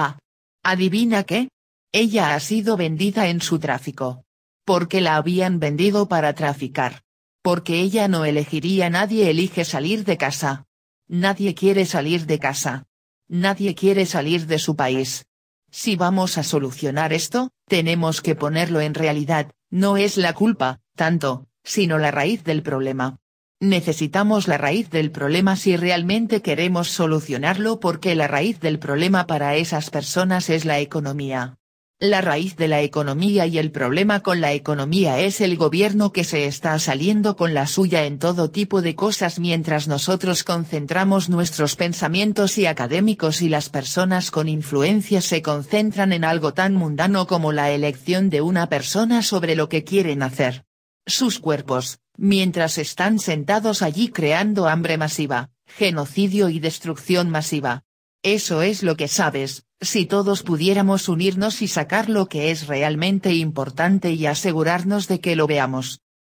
Speaker 1: ¿Adivina qué? Ella ha sido vendida en su tráfico. Porque la habían vendido para traficar. Porque ella no elegiría, nadie elige salir de casa. Nadie quiere salir de casa. Nadie quiere salir de su país. Si vamos a solucionar esto, tenemos que ponerlo en realidad, no es la culpa, tanto, sino la raíz del problema. Necesitamos la raíz del problema si realmente queremos solucionarlo porque la raíz del problema para esas personas es la economía. La raíz de la economía y el problema con la economía es el gobierno que se está saliendo con la suya en todo tipo de cosas mientras nosotros concentramos nuestros pensamientos y académicos y las personas con influencia se concentran en algo tan mundano como la elección de una persona sobre lo que quieren hacer. Sus cuerpos, mientras están sentados allí creando hambre masiva, genocidio y destrucción masiva. Eso es lo que sabes. Si todos pudiéramos unirnos y sacar lo que es realmente importante y asegurarnos de que lo veamos.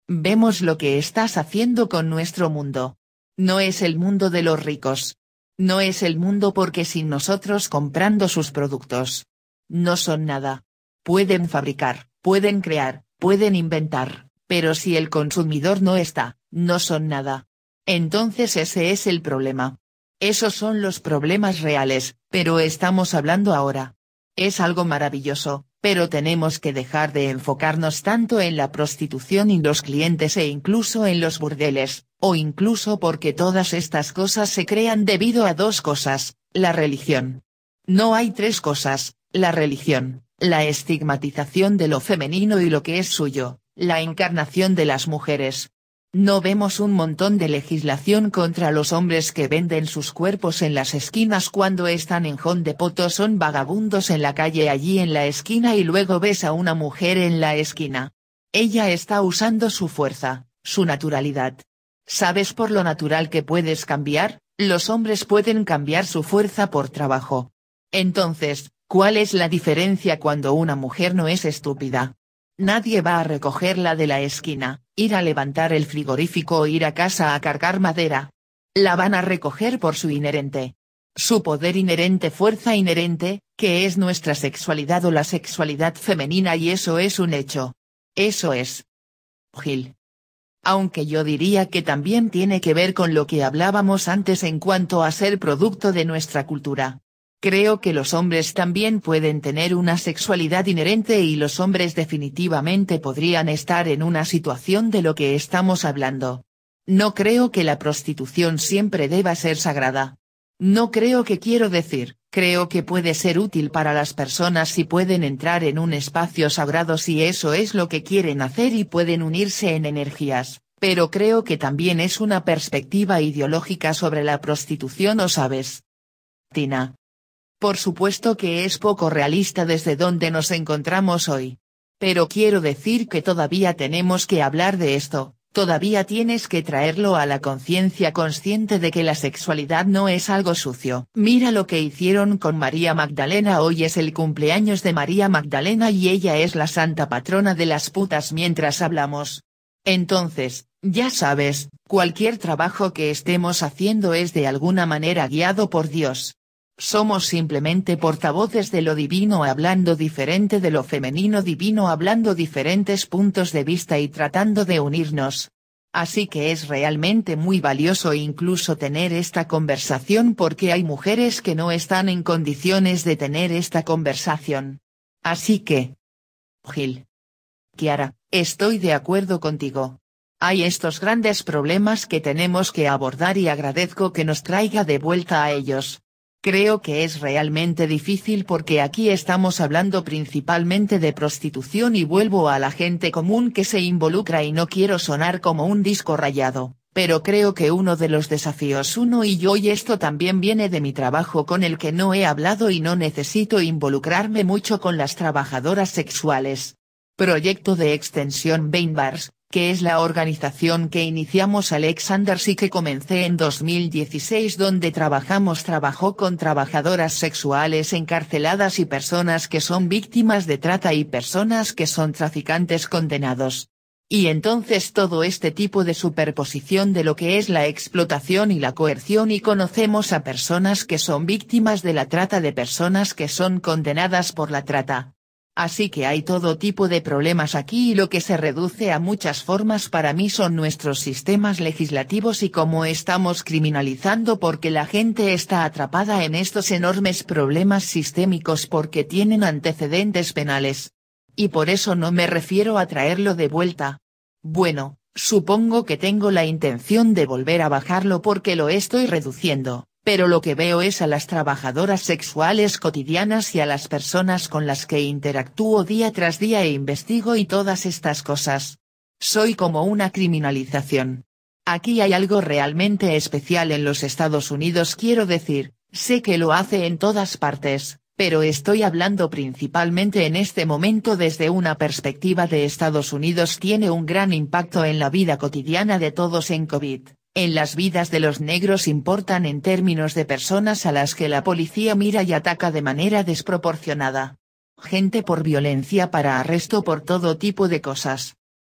Speaker 1: Vemos lo que estás haciendo con nuestro mundo. No es el mundo de los ricos. No es el mundo porque sin nosotros comprando sus productos. No son nada. Pueden fabricar, pueden crear, pueden inventar, pero si el consumidor no está, no son nada. Entonces ese es el problema. Esos son los problemas reales, pero estamos hablando ahora. Es algo maravilloso, pero tenemos que dejar de enfocarnos tanto en la prostitución y los clientes e incluso en los burdeles, o incluso porque todas estas cosas se crean debido a dos cosas, la religión. No hay tres cosas, la religión, la estigmatización de lo femenino y lo que es suyo, la encarnación de las mujeres. No vemos un montón de legislación contra los hombres que venden sus cuerpos en las esquinas cuando están en Home Depot, son vagabundos en la calle allí en la esquina y luego ves a una mujer en la esquina. Ella está usando su fuerza, su naturalidad. ¿Sabes por lo natural que puedes cambiar? Los hombres pueden cambiar su fuerza por trabajo. Entonces, ¿cuál es la diferencia cuando una mujer no es estúpida? Nadie va a recogerla de la esquina, ir a levantar el frigorífico o ir a casa a cargar madera. La van a recoger por su inherente. Su poder inherente, fuerza inherente, que es nuestra sexualidad o la sexualidad femenina, y eso es un hecho. Eso es. Gil. Aunque yo diría que también tiene que ver con lo que hablábamos antes en cuanto a ser producto de nuestra cultura. Creo que los hombres también pueden tener una sexualidad inherente y los hombres definitivamente podrían estar en una situación de lo que estamos hablando. No creo que la prostitución siempre deba ser sagrada. No creo que quiero decir, creo que puede ser útil para las personas si pueden entrar en un espacio sagrado si eso es lo que quieren hacer y pueden unirse en energías, pero creo que también es una perspectiva ideológica sobre la prostitución, ¿o sabes? Tina. Por supuesto que es poco realista desde donde nos encontramos hoy. Pero quiero decir que todavía tenemos que hablar de esto, todavía tienes que traerlo a la conciencia consciente de que la sexualidad no es algo sucio. Mira lo que hicieron con María Magdalena, hoy es el cumpleaños de María Magdalena y ella es la santa patrona de las putas mientras hablamos. Entonces, ya sabes, cualquier trabajo que estemos haciendo es de alguna manera guiado por Dios. Somos simplemente portavoces de lo divino hablando diferente de lo femenino divino, hablando diferentes puntos de vista y tratando de unirnos. Así que es realmente muy valioso incluso tener esta conversación porque hay mujeres que no están en condiciones de tener esta conversación. Así que... Gil. Kiara, estoy de acuerdo contigo. Hay estos grandes problemas que tenemos que abordar y agradezco que nos traiga de vuelta a ellos. Creo que es realmente difícil porque aquí estamos hablando principalmente de prostitución y vuelvo a la gente común que se involucra y no quiero sonar como un disco rayado, pero creo que uno de los desafíos y esto también viene de mi trabajo con el que no he hablado y no necesito involucrarme mucho con las trabajadoras sexuales. Proyecto de extensión Beinbars, que es la organización que iniciamos Alexanders y que comencé en 2016 donde trabajó con trabajadoras sexuales encarceladas y personas que son víctimas de trata y personas que son traficantes condenados. Y entonces todo este tipo de superposición de lo que es la explotación y la coerción y conocemos a personas que son víctimas de la trata de personas que son condenadas por la trata. Así que hay todo tipo de problemas aquí y lo que se reduce a muchas formas para mí son nuestros sistemas legislativos y cómo estamos criminalizando porque la gente está atrapada en estos enormes problemas sistémicos porque tienen antecedentes penales. Y por eso no me refiero a traerlo de vuelta. Bueno, supongo que tengo la intención de volver a bajarlo porque lo estoy reduciendo. Pero lo que veo es a las trabajadoras sexuales cotidianas y a las personas con las que interactúo día tras día e investigo y todas estas cosas. Soy como una criminalización. Aquí hay algo realmente especial en los Estados Unidos, quiero decir, sé que lo hace en todas partes, pero estoy hablando principalmente en este momento desde una perspectiva de Estados Unidos. Tiene un gran impacto en la vida cotidiana de todos en COVID. En las vidas de los negros importan en términos de personas a las que la policía mira y ataca de manera desproporcionada. Gente por violencia, para arresto, por todo tipo de cosas.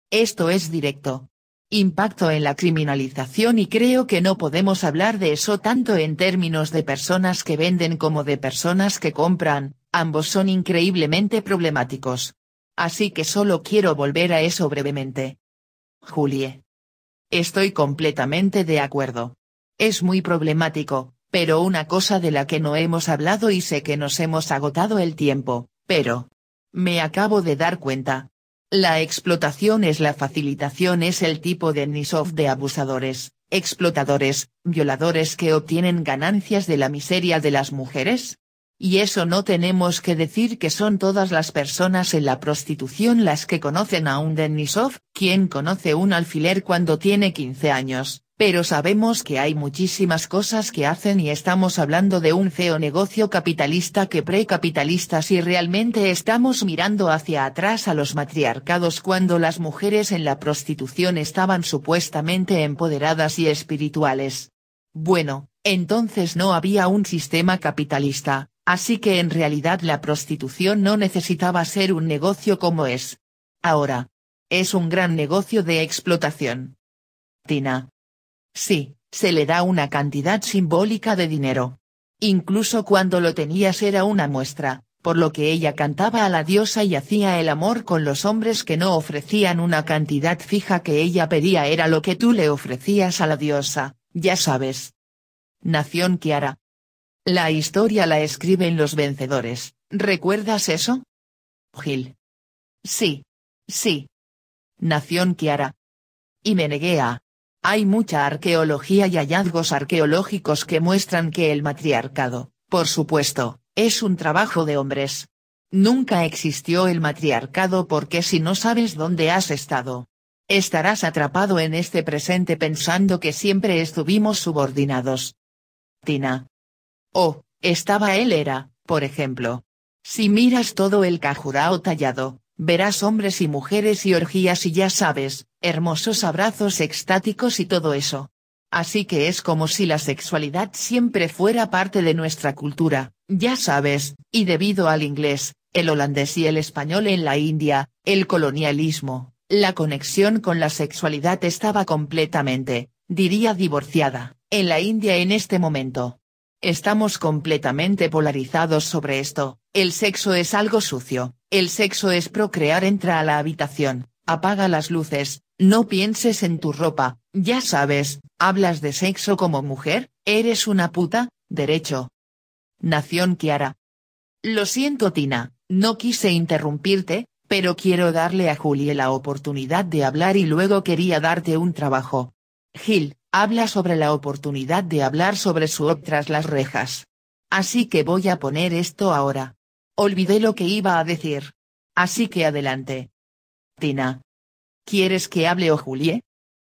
Speaker 1: Esto es directo. Impacto en la criminalización y creo que no podemos hablar de eso tanto en términos de personas que venden como de personas que compran, ambos son increíblemente problemáticos. Así que solo quiero volver a eso brevemente. Julie. Estoy completamente de acuerdo. Es muy problemático, pero una cosa de la que no hemos hablado y sé que nos hemos agotado el tiempo, pero me acabo de dar cuenta. La explotación es la facilitación, es el tipo de NISOF de abusadores, explotadores, violadores que obtienen ganancias de la miseria de las mujeres. Y eso no tenemos que decir que son todas las personas en la prostitución las que conocen a un Denisov. ¿Quién conoce un alfiler cuando tiene 15 años? Pero sabemos que hay muchísimas cosas que hacen y estamos hablando de un feo negocio capitalista que precapitalista si realmente estamos mirando hacia atrás a los matriarcados cuando las mujeres en la prostitución estaban supuestamente empoderadas y espirituales. Bueno, entonces no había un sistema capitalista, así que en realidad la prostitución no necesitaba ser un negocio como es. Ahora. Es un gran negocio de explotación. Tina. Sí, se le da una cantidad simbólica de dinero. Incluso cuando lo tenías era una muestra, por lo que ella cantaba a la diosa y hacía el amor con los hombres que no ofrecían una cantidad fija que ella pedía, era lo que tú le ofrecías a la diosa, ya sabes. Nación Kiara. La historia la escriben los vencedores, ¿recuerdas eso? Gil. Sí. Sí. Nación Kiara. Y me negué a. Hay mucha arqueología y hallazgos arqueológicos que muestran que el matriarcado, por supuesto, es un trabajo de hombres. Nunca existió el matriarcado porque si no sabes dónde has estado, estarás atrapado en este presente pensando que siempre estuvimos subordinados. Tina. Oh, él era, por ejemplo. Si miras todo el Khajurao tallado, verás hombres y mujeres y orgías y ya sabes, hermosos abrazos extáticos y todo eso. Así que es como si la sexualidad siempre fuera parte de nuestra cultura, ya sabes, y debido al inglés, el holandés y el español en la India, el colonialismo, la conexión con la sexualidad estaba completamente, diría divorciada, en la India en este momento. Estamos completamente polarizados sobre esto, el sexo es algo sucio, el sexo es procrear, entra a la habitación, apaga las luces, no pienses en tu ropa, ya sabes, hablas de sexo como mujer, eres una puta, derecho. Nación Kiara. Lo siento Tina, no quise interrumpirte, pero quiero darle a Julie la oportunidad de hablar y luego quería darte un trabajo. Gil, habla sobre la oportunidad de hablar sobre su op tras las rejas. Así que voy a poner esto ahora. Olvidé lo que iba a decir. Así que adelante. Tina. ¿Quieres que hable o Julie?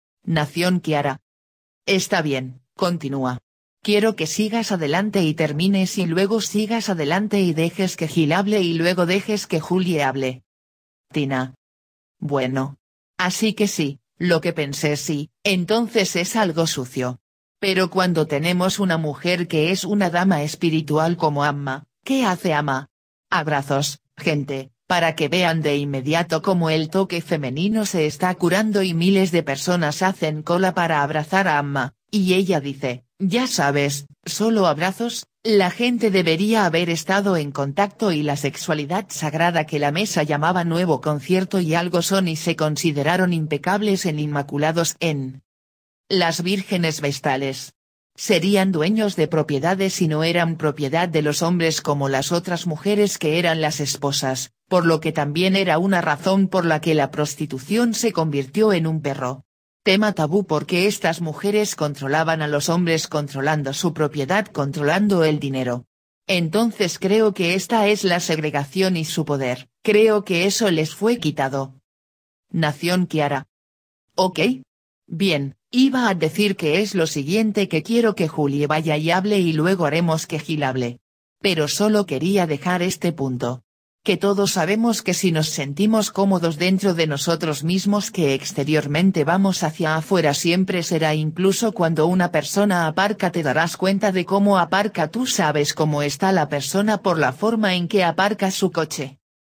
Speaker 1: Nación Kiara. Está bien, continúa. Quiero que sigas adelante y termines y luego sigas adelante y dejes que Gil hable y luego dejes que Julie hable. Tina. Bueno. Así que sí, lo que pensé sí, entonces es algo sucio. Pero cuando tenemos una mujer que es una dama espiritual como Amma, ¿qué hace Amma? Abrazos, gente, para que vean de inmediato cómo el toque femenino se está curando y miles de personas hacen cola para abrazar a Amma, y ella dice, ya sabes, solo abrazos. La gente debería haber estado en contacto y la sexualidad sagrada que la mesa llamaba nuevo concierto y algo son y se consideraron impecables en inmaculados en las vírgenes vestales. Serían dueños de propiedades y no eran propiedad de los hombres como las otras mujeres que eran las esposas, por lo que también era una razón por la que la prostitución se convirtió en un perro. Tema tabú porque estas mujeres controlaban a los hombres controlando su propiedad, controlando el dinero. Entonces creo que esta es la segregación y su poder, creo que eso les fue quitado. Nación Kiara. Ok. Bien, iba a decir que es lo siguiente que quiero que Julie vaya y hable y luego haremos que Gil hable. Pero solo quería dejar este punto. Que todos sabemos que si nos sentimos cómodos dentro de nosotros mismos que exteriormente vamos hacia afuera siempre será incluso cuando una persona aparca te darás cuenta de cómo aparca, tú sabes cómo está la persona por la forma en que aparca su coche.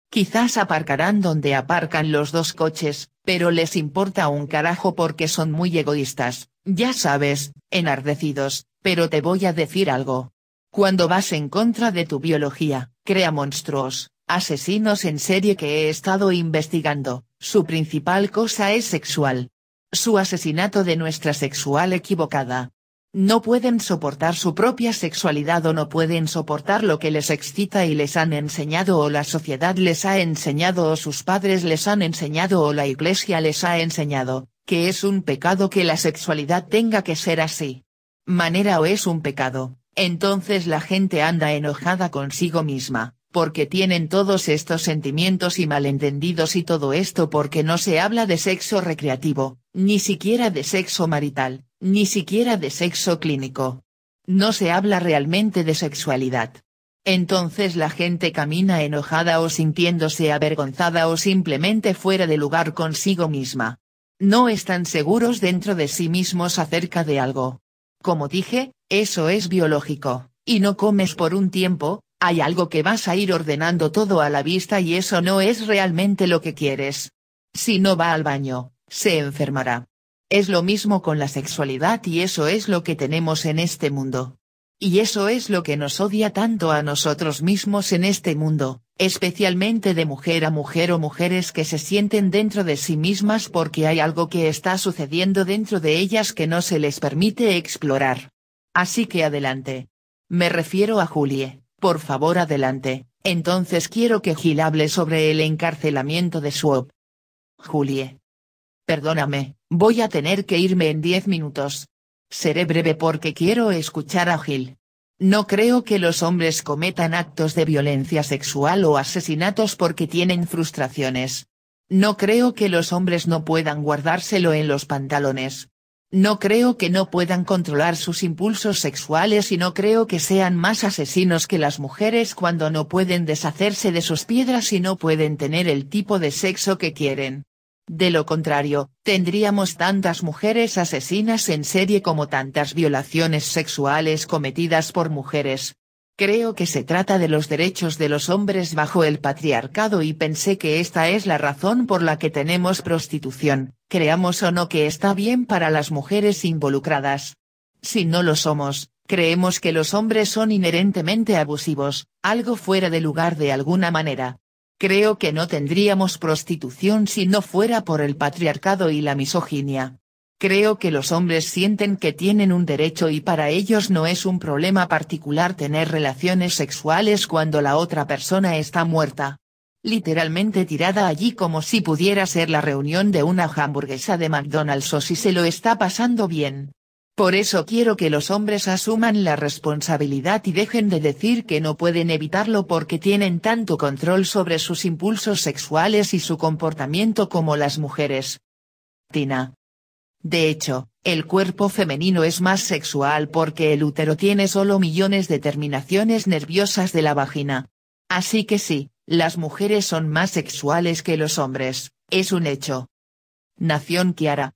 Speaker 1: Quizás aparcarán donde aparcan los dos coches, pero les importa un carajo porque son muy egoístas, ya sabes, enardecidos, pero te voy a decir algo. Cuando vas en contra de tu biología, crea monstruos, asesinos en serie que he estado investigando, su principal cosa es sexual. Su asesinato de nuestra sexual equivocada. No pueden soportar su propia sexualidad o no pueden soportar lo que les excita y les han enseñado o la sociedad les ha enseñado o sus padres les han enseñado o la iglesia les ha enseñado, que es un pecado que la sexualidad tenga que ser así. Manera o es un pecado, entonces la gente anda enojada consigo misma, porque tienen todos estos sentimientos y malentendidos y todo esto porque no se habla de sexo recreativo, ni siquiera de sexo marital, ni siquiera de sexo clínico. No se habla realmente de sexualidad. Entonces la gente camina enojada o sintiéndose avergonzada o simplemente fuera de lugar consigo misma. No están seguros dentro de sí mismos acerca de algo. Como dije, eso es biológico, y no comes por un tiempo, hay algo que vas a ir ordenando todo a la vista y eso no es realmente lo que quieres. Si no va al baño, se enfermará. Es lo mismo con la sexualidad y eso es lo que tenemos en este mundo. Y eso es lo que nos odia tanto a nosotros mismos en este mundo, especialmente de mujer a mujer o mujeres que se sienten dentro de sí mismas porque hay algo que está sucediendo dentro de ellas que no se les permite explorar. Así que adelante. Me refiero a Julie, por favor adelante, entonces quiero que Gil hable sobre el encarcelamiento de Swap. Julie. Perdóname, voy a tener que irme en 10 minutos. Seré breve porque quiero escuchar a Gil. No creo que los hombres cometan actos de violencia sexual o asesinatos porque tienen frustraciones. No creo que los hombres no puedan guardárselo en los pantalones. No creo que no puedan controlar sus impulsos sexuales y no creo que sean más asesinos que las mujeres cuando no pueden deshacerse de sus piedras y no pueden tener el tipo de sexo que quieren. De lo contrario, tendríamos tantas mujeres asesinas en serie como tantas violaciones sexuales cometidas por mujeres. Creo que se trata de los derechos de los hombres bajo el patriarcado y pensé que esta es la razón por la que tenemos prostitución, creamos o no que está bien para las mujeres involucradas. Si no lo somos, creemos que los hombres son inherentemente abusivos, algo fuera de lugar de alguna manera. Creo que no tendríamos prostitución si no fuera por el patriarcado y la misoginia. Creo que los hombres sienten que tienen un derecho y para ellos no es un problema particular tener relaciones sexuales cuando la otra persona está muerta. Literalmente tirada allí como si pudiera ser la reunión de una hamburguesa de McDonald's o si se lo está pasando bien. Por eso quiero que los hombres asuman la responsabilidad y dejen de decir que no pueden evitarlo porque tienen tanto control sobre sus impulsos sexuales y su comportamiento como las mujeres. Tina. De hecho, el cuerpo femenino es más sexual porque el útero tiene solo millones de terminaciones nerviosas de la vagina. Así que sí, las mujeres son más sexuales que los hombres, es un hecho. Nación Kiara.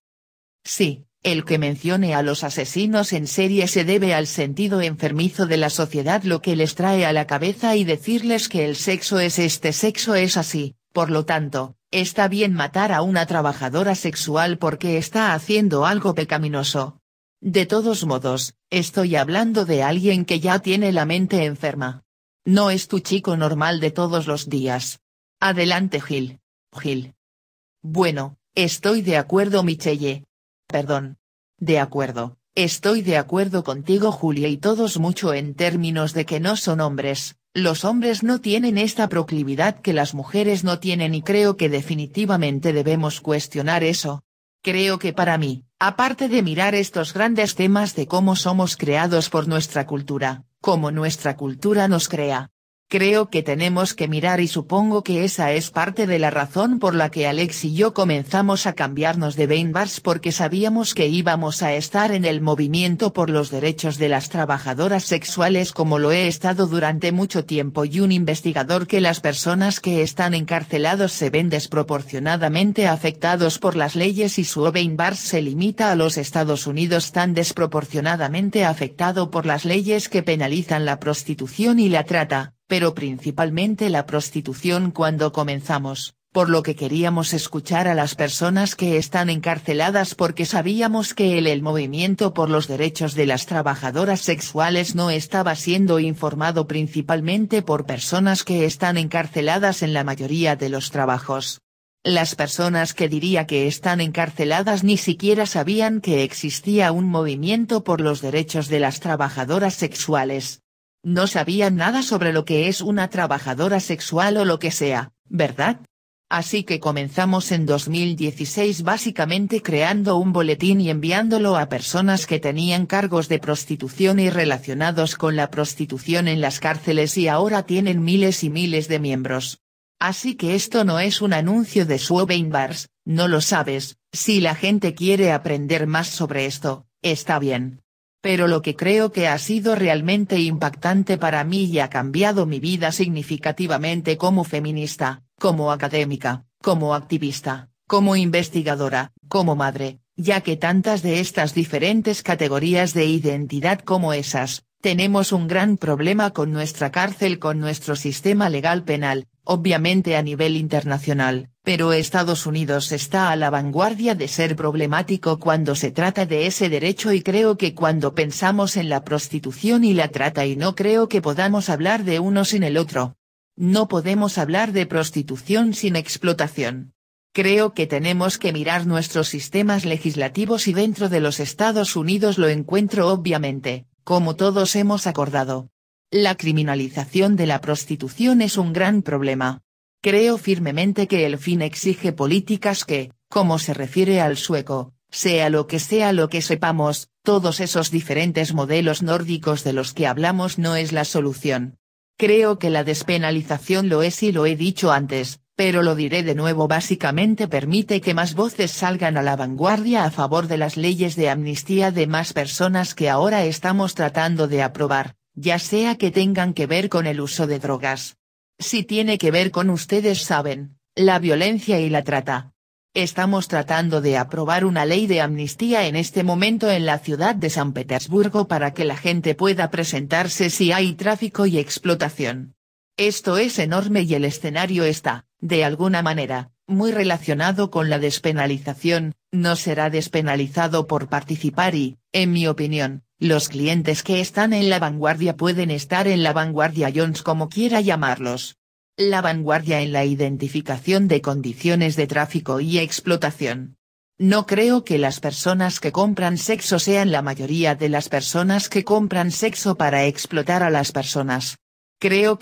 Speaker 1: Sí. El que mencione a los asesinos en serie se debe al sentido enfermizo de la sociedad lo que les trae a la cabeza y decirles que el sexo es este sexo es así, por lo tanto, está bien matar a una trabajadora sexual porque está haciendo algo pecaminoso. De todos modos, estoy hablando de alguien que ya tiene la mente enferma. No es tu chico normal de todos los días. Adelante Gil. Gil. Bueno, estoy de acuerdo Michelle. Perdón. De acuerdo, estoy de acuerdo contigo Julia y todos mucho en términos de que no son hombres, los hombres no tienen esta proclividad que las mujeres no tienen y creo que definitivamente debemos cuestionar eso. Creo que para mí, aparte de mirar estos grandes temas de cómo somos creados por nuestra cultura, cómo nuestra cultura nos crea. Creo que tenemos que mirar y supongo que esa es parte de la razón por la que Alex y yo comenzamos a cambiarnos de Bean Bars porque sabíamos que íbamos a estar en el movimiento por los derechos de las trabajadoras sexuales como lo he estado durante mucho tiempo y un investigador que las personas que están encarcelados se ven desproporcionadamente afectados por las leyes y su Bean Bars se limita a los Estados Unidos tan desproporcionadamente afectado por las leyes que penalizan la prostitución y la trata. pero principalmente la prostitución cuando comenzamos, por lo que queríamos escuchar a las personas que están encarceladas porque sabíamos que el movimiento por los derechos de las trabajadoras sexuales no estaba siendo informado principalmente por personas que están encarceladas en la mayoría de los trabajos. Las personas que diría que están encarceladas ni siquiera sabían que existía un movimiento por los derechos de las trabajadoras sexuales. No sabían nada sobre lo que es una trabajadora sexual o lo que sea, ¿verdad? Así que comenzamos en 2016 básicamente creando un boletín y enviándolo a personas que tenían cargos de prostitución y relacionados con la prostitución en las cárceles y ahora tienen miles y miles de miembros. Así que esto no es un anuncio de Sue Bars, no lo sabes, si la gente quiere aprender más sobre esto, está bien. Pero lo que creo que ha sido realmente impactante para mí y ha cambiado mi vida significativamente como feminista, como académica, como activista, como investigadora, como madre, ya que tantas de estas diferentes categorías de identidad como esas, tenemos un gran problema con nuestra cárcel, con nuestro sistema legal penal, obviamente a nivel internacional, pero Estados Unidos está a la vanguardia de ser problemático cuando se trata de ese derecho y creo que cuando pensamos en la prostitución y la trata y no creo que podamos hablar de uno sin el otro. No podemos hablar de prostitución sin explotación. Creo que tenemos que mirar nuestros sistemas legislativos y dentro de los Estados Unidos lo encuentro obviamente, como todos hemos acordado. La criminalización de la prostitución es un gran problema. Creo firmemente que el fin exige políticas que, como se refiere al sueco, sea lo que sepamos, todos esos diferentes modelos nórdicos de los que hablamos no es la solución. Creo que la despenalización lo es y lo he dicho antes, pero lo diré de nuevo, básicamente permite que más voces salgan a la vanguardia a favor de las leyes de amnistía de más personas que ahora estamos tratando de aprobar, ya sea que tengan que ver con el uso de drogas. Si tiene que ver con, ustedes saben, la violencia y la trata. Estamos tratando de aprobar una ley de amnistía en este momento en la ciudad de San Petersburgo para que la gente pueda presentarse si hay tráfico y explotación. Esto es enorme y el escenario está, de alguna manera, muy relacionado con la despenalización, no será despenalizado por participar y, en mi opinión, los clientes que están en la vanguardia pueden estar en la vanguardia Jones como quiera llamarlos. La vanguardia en la identificación de condiciones de tráfico y explotación. No creo que las personas que compran sexo sean la mayoría de las personas que compran sexo para explotar a las personas. Creo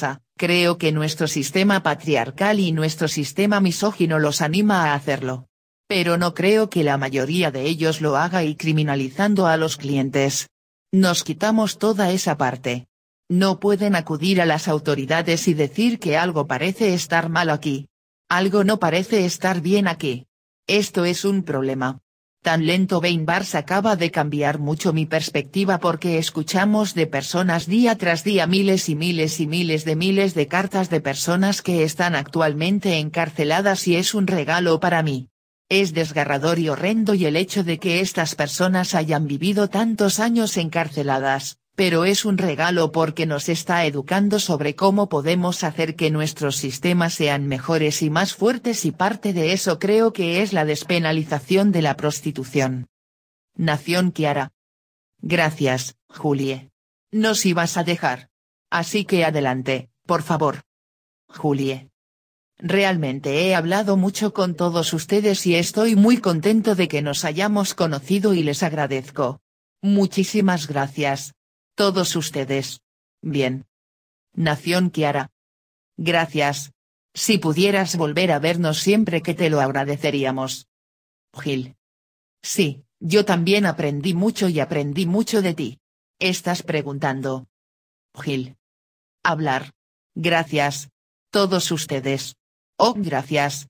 Speaker 1: que nuestro sistema patriarcal y nuestro sistema misógino los anima a hacerlo. Pero no creo que la mayoría de ellos lo haga y criminalizando a los clientes. Nos quitamos toda esa parte. No pueden acudir a las autoridades y decir que algo parece estar mal aquí. Algo no parece estar bien aquí. Esto es un problema. Tan lento. Bars acaba de cambiar mucho mi perspectiva porque escuchamos de personas día tras día miles y miles de cartas de personas que están actualmente encarceladas y es un regalo para mí. Es desgarrador y horrendo y el hecho de que estas personas hayan vivido tantos años encarceladas, pero es un regalo porque nos está educando sobre cómo podemos hacer que nuestros sistemas sean mejores y más fuertes y parte de eso creo que es la despenalización de la prostitución. Nación Kiara. Gracias, Julie. Nos ibas a dejar. Así que adelante, por favor. Julie. Realmente he hablado mucho con todos ustedes y estoy muy contento de que nos hayamos conocido y les agradezco. Muchísimas gracias. Todos ustedes. Bien. Nación Kiara. Gracias. Si pudieras volver a vernos siempre que te lo agradeceríamos. Gil. Sí, yo también aprendí mucho y aprendí mucho de ti. ¿Estás preguntando? Gil. Hablar. Gracias. Todos ustedes. Oh, gracias.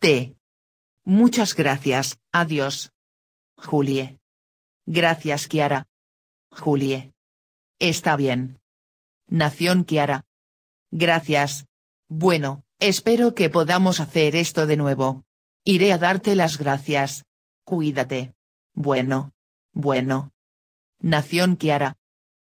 Speaker 1: Muchas gracias, adiós. Julie. Gracias, Kiara. Julie. Está bien. Nación Kiara. Gracias. Bueno, espero que podamos hacer esto de nuevo. Iré a darte las gracias. Cuídate. Bueno. Nación Kiara.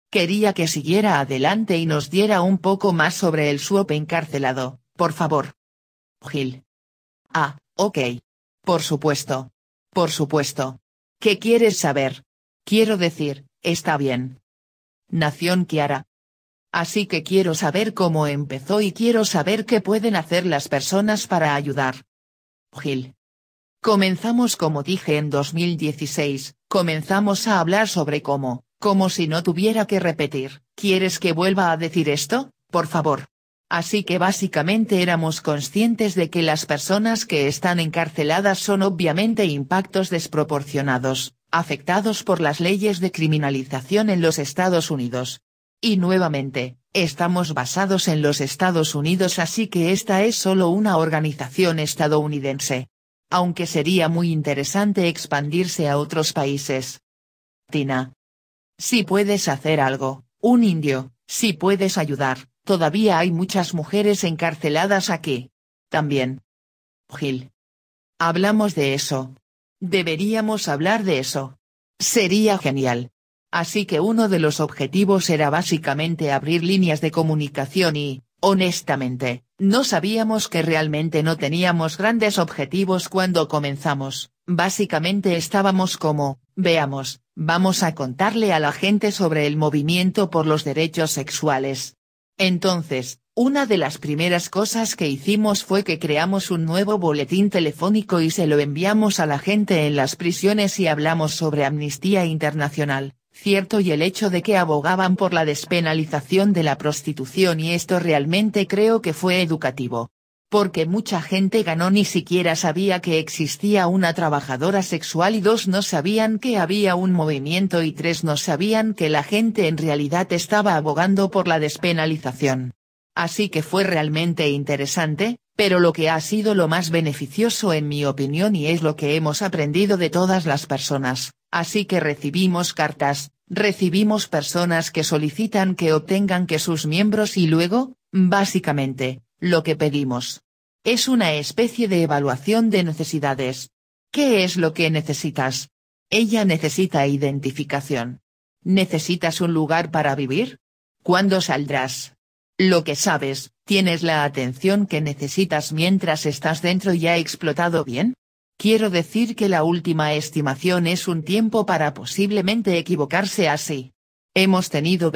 Speaker 1: Quería que siguiera adelante y nos diera un poco más sobre el swap encarcelado, por favor. Gil. Ah, ok. Por supuesto. Por supuesto. ¿Qué quieres saber? Quiero decir, está bien. Nación Kiara. Así que quiero saber cómo empezó y quiero saber qué pueden hacer las personas para ayudar. Gil. Comenzamos como dije en 2016, comenzamos a hablar sobre cómo, como si no tuviera que repetir. ¿Quieres que vuelva a decir esto, por favor? Así que básicamente éramos conscientes de que las personas que están encarceladas son obviamente impactos desproporcionados, afectados por las leyes de criminalización en los Estados Unidos. Y nuevamente, estamos basados en los Estados Unidos, así que esta es solo una organización estadounidense. Aunque sería muy interesante expandirse a otros países. Tina. Si puedes hacer algo, un indio, si puedes ayudar, todavía hay muchas mujeres encarceladas aquí. También. Gil. Hablamos de eso. Deberíamos hablar de eso. Sería genial. Así que uno de los objetivos era básicamente abrir líneas de comunicación y, honestamente, no sabíamos que realmente no teníamos grandes objetivos cuando comenzamos, básicamente estábamos como, veamos, vamos a contarle a la gente sobre el movimiento por los derechos sexuales. Entonces, una de las primeras cosas que hicimos fue que creamos un nuevo boletín telefónico y se lo enviamos a la gente en las prisiones y hablamos sobre Amnistía Internacional, cierto, y el hecho de que abogaban por la despenalización de la prostitución, y esto realmente creo que fue educativo. Porque mucha gente ni siquiera sabía que existía una trabajadora sexual, y 2 no sabían que había un movimiento, y 3 no sabían que la gente en realidad estaba abogando por la despenalización. Así que fue realmente interesante, pero lo que ha sido lo más beneficioso en mi opinión, y es lo que hemos aprendido de todas las personas, así que recibimos cartas, recibimos personas que solicitan que obtengan que sus miembros, y luego, básicamente, lo que pedimos es una especie de evaluación de necesidades. ¿Qué es lo que necesitas? Ella necesita identificación. ¿Necesitas un lugar para vivir? ¿Cuándo saldrás? Lo que sabes, ¿tienes la atención que necesitas mientras estás dentro y ha explotado bien? Quiero decir que la última estimación es un tiempo para posiblemente equivocarse así. Hemos tenido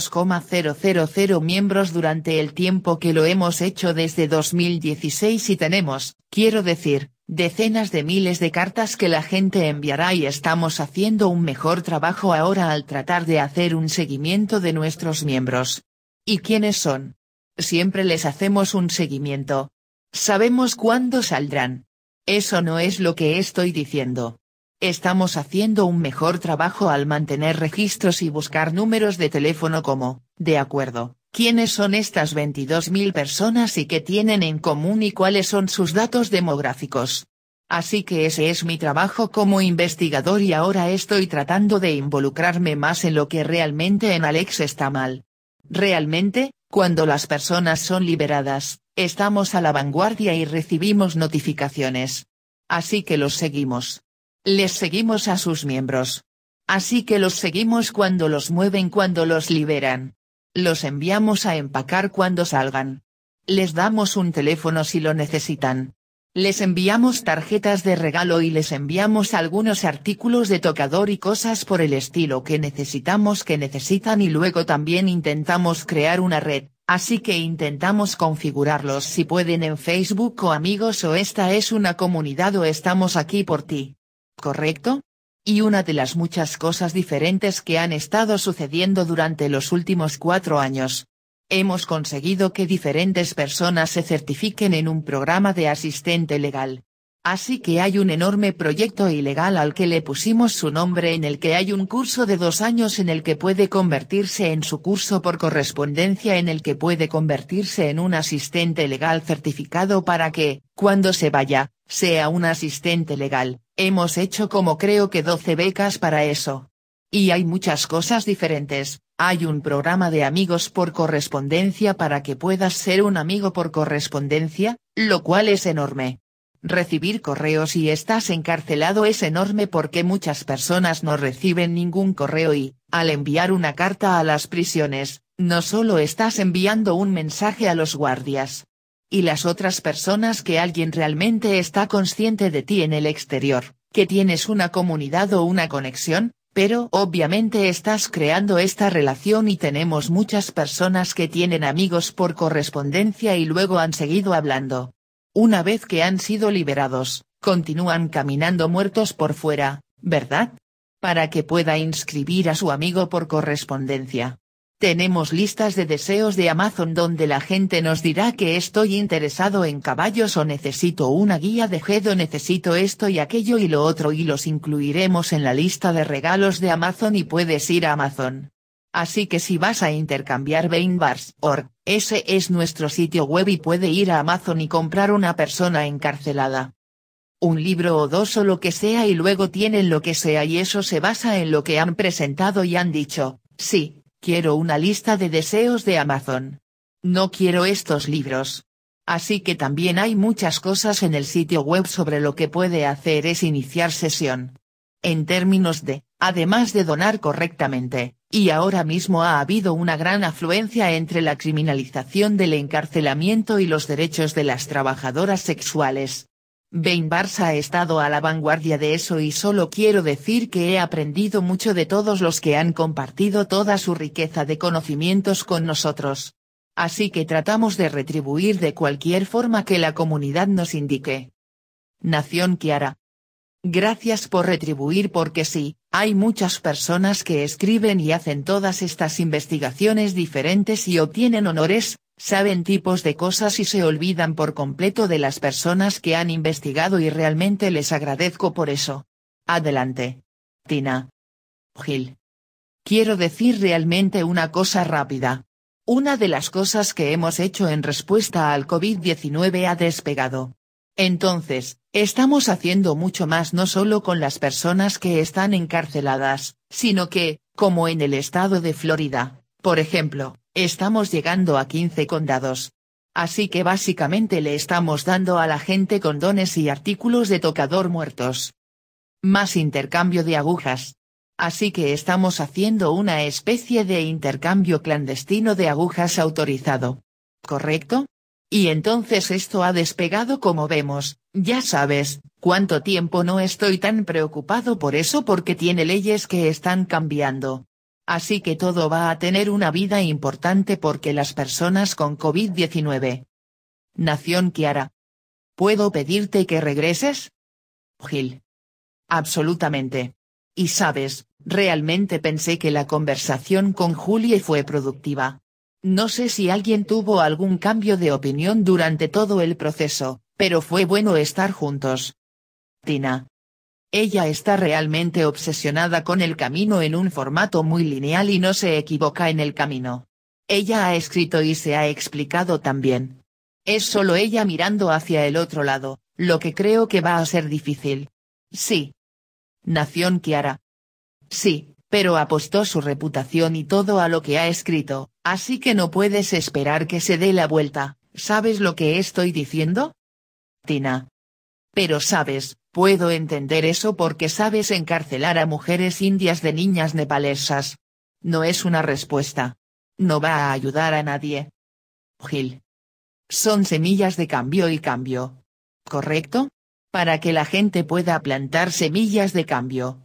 Speaker 1: 22,000 miembros durante el tiempo que lo hemos hecho desde 2016 y tenemos, quiero decir, decenas de miles de cartas que la gente enviará, y estamos haciendo un mejor trabajo ahora al tratar de hacer un seguimiento de nuestros miembros. ¿Y quiénes son? Siempre les hacemos un seguimiento. Sabemos cuándo saldrán. Eso no es lo que estoy diciendo. Estamos haciendo un mejor trabajo al mantener registros y buscar números de teléfono como, de acuerdo, quiénes son estas 22.000 personas y qué tienen en común y cuáles son sus datos demográficos. Así que ese es mi trabajo como investigador, y ahora estoy tratando de involucrarme más en lo que realmente en Alex está mal. Realmente, cuando las personas son liberadas, estamos a la vanguardia y recibimos notificaciones. Así que los seguimos. Les seguimos a sus miembros. Así que los seguimos cuando los mueven, cuando los liberan. Los enviamos a empacar cuando salgan. Les damos un teléfono si lo necesitan. Les enviamos tarjetas de regalo y les enviamos algunos artículos de tocador y cosas por el estilo que necesitan, y luego también intentamos crear una red, así que intentamos configurarlos si pueden en Facebook o amigos o esta es una comunidad o estamos aquí por ti. ¿Correcto? Y una de las muchas cosas diferentes que han estado sucediendo durante los últimos 4 años. Hemos conseguido que diferentes personas se certifiquen en un programa de asistente legal. Así que hay un enorme proyecto ilegal al que le pusimos su nombre, en el que hay un curso de 2 años en el que puede convertirse en su curso por correspondencia, en el que puede convertirse en un asistente legal certificado para que, cuando se vaya, sea un asistente legal. Hemos hecho como creo que 12 becas para eso. Y hay muchas cosas diferentes. Hay un programa de amigos por correspondencia para que puedas ser un amigo por correspondencia, lo cual es enorme. Recibir correos si estás encarcelado es enorme porque muchas personas no reciben ningún correo y, Al enviar una carta a las prisiones, no solo estás enviando un mensaje a los guardias y las otras personas que alguien realmente está consciente de ti en el exterior, que tienes una comunidad o una conexión, pero obviamente estás creando esta relación y tenemos muchas personas que tienen amigos por correspondencia y luego han seguido hablando. Una vez que han sido liberados, continúan caminando muertos por fuera, ¿verdad? Para que pueda inscribir a su amigo por correspondencia. Tenemos listas de deseos de Amazon donde la gente nos dirá que estoy interesado en caballos o necesito una guía de GED o necesito esto y aquello y lo otro y los incluiremos en la lista de regalos de Amazon y puedes ir a Amazon. Así que si vas a intercambiar Bainbars.org, ese es nuestro sitio web y puede ir a Amazon y comprar una persona encarcelada. Un libro o dos o lo que sea y luego tienen lo que sea y eso se basa en lo que han presentado y han dicho, sí. Quiero una lista de deseos de Amazon. No quiero estos libros. Así que también hay muchas cosas en el sitio web sobre lo que puede hacer es iniciar sesión. En términos de, además de donar correctamente, y ahora mismo ha habido una gran afluencia entre la criminalización del encarcelamiento y los derechos de las trabajadoras sexuales. Bainbars ha estado a la vanguardia de eso y solo quiero decir que he aprendido mucho de todos los que han compartido toda su riqueza de conocimientos con nosotros. Así que tratamos de retribuir de cualquier forma que la comunidad nos indique. Nación Kiara. Gracias por retribuir porque sí, hay muchas personas que escriben y hacen todas estas investigaciones diferentes y obtienen honores. Saben tipos de cosas y se olvidan por completo de las personas que han investigado y realmente les agradezco por eso. Adelante. Tina. Gil. Quiero decir realmente una cosa rápida. Una de las cosas que hemos hecho en respuesta al COVID-19 ha despegado. Entonces, estamos haciendo mucho más no solo con las personas que están encarceladas, sino que, como en el estado de Florida, por ejemplo, estamos llegando a 15 condados. Así que básicamente le estamos dando a la gente condones y artículos de tocador muertos. Más intercambio de agujas. Así que estamos haciendo una especie de intercambio clandestino de agujas autorizado. ¿Correcto? Y entonces esto ha despegado como vemos, ya sabes, cuánto tiempo no estoy tan preocupado por eso porque tiene leyes que están cambiando. Así que todo va a tener una vida importante porque las personas con COVID-19. Nación Kiara. ¿Puedo pedirte que regreses? Gil. Absolutamente. Y sabes, realmente pensé que la conversación con Julie fue productiva. No sé si alguien tuvo algún cambio de opinión durante todo el proceso, pero fue bueno estar juntos. Tina. Ella está realmente obsesionada con el camino en un formato muy lineal y no se equivoca en el camino. Ella ha escrito y se ha explicado también. Es solo ella mirando hacia el otro lado, lo que creo que va a ser difícil. Sí. Nación Kiara. Sí, pero apostó su reputación y todo a lo que ha escrito, así que no puedes esperar que se dé la vuelta, ¿sabes lo que estoy diciendo? Tina. Pero sabes, puedo entender eso porque sabes encarcelar a mujeres indias de niñas nepalesas. No es una respuesta. No va a ayudar a nadie. Gil. Son semillas de cambio y cambio. ¿Correcto? Para que la gente pueda plantar semillas de cambio.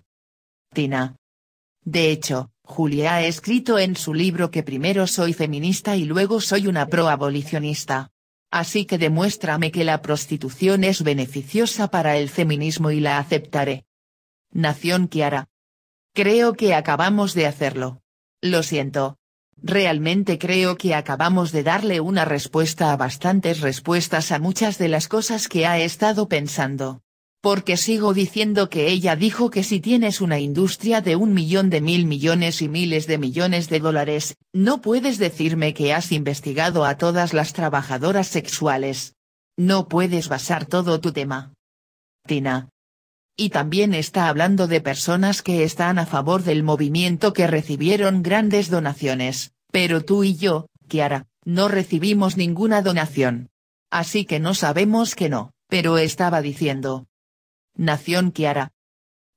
Speaker 1: Tina. De hecho, Julia ha escrito en su libro que primero soy feminista y luego soy una pro-abolicionista. Así que demuéstrame que la prostitución es beneficiosa para el feminismo y la aceptaré. Nación Kiara. Creo que acabamos de hacerlo. Lo siento. Realmente creo que acabamos de darle una respuesta a bastantes respuestas a muchas de las cosas que ha estado pensando. Porque sigo diciendo que ella dijo que si tienes una industria de 1 millón de 1.000 millones y miles de millones de dólares, no puedes decirme que has investigado a todas las trabajadoras sexuales. No puedes basar todo tu tema. Tina. Y también está hablando de personas que están a favor del movimiento que recibieron grandes donaciones, pero tú y yo, Kiara, no recibimos ninguna donación. Así que no sabemos que no, pero estaba diciendo. Nación Kiara.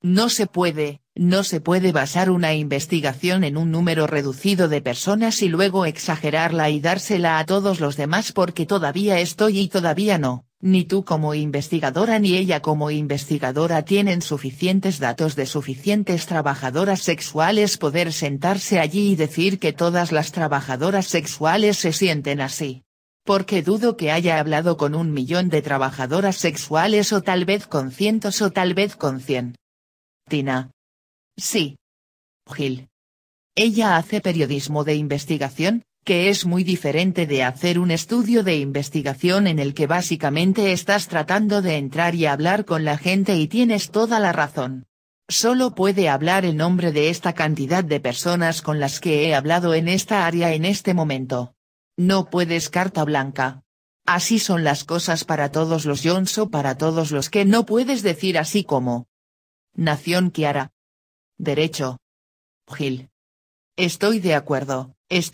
Speaker 1: No se puede basar una investigación en un número reducido de personas y luego exagerarla y dársela a todos los demás porque todavía estoy y todavía no, ni tú como investigadora ni ella como investigadora tienen suficientes datos de suficientes trabajadoras sexuales poder sentarse allí y decir que todas las trabajadoras sexuales se sienten así. Porque dudo que haya hablado con 1 millón de trabajadoras sexuales o tal vez con cientos o tal vez con 100. Tina. Sí. Gil. Ella hace periodismo de investigación, que es muy diferente de hacer un estudio de investigación en el que básicamente estás tratando de entrar y hablar con la gente y tienes toda la razón. Solo puede hablar en nombre de esta cantidad de personas con las que he hablado en esta área en este momento. No puedes carta blanca. Así son las cosas para todos los Jones o para todos los que no puedes decir así como. Nación Kiara. Derecho. Gil. Estoy de acuerdo.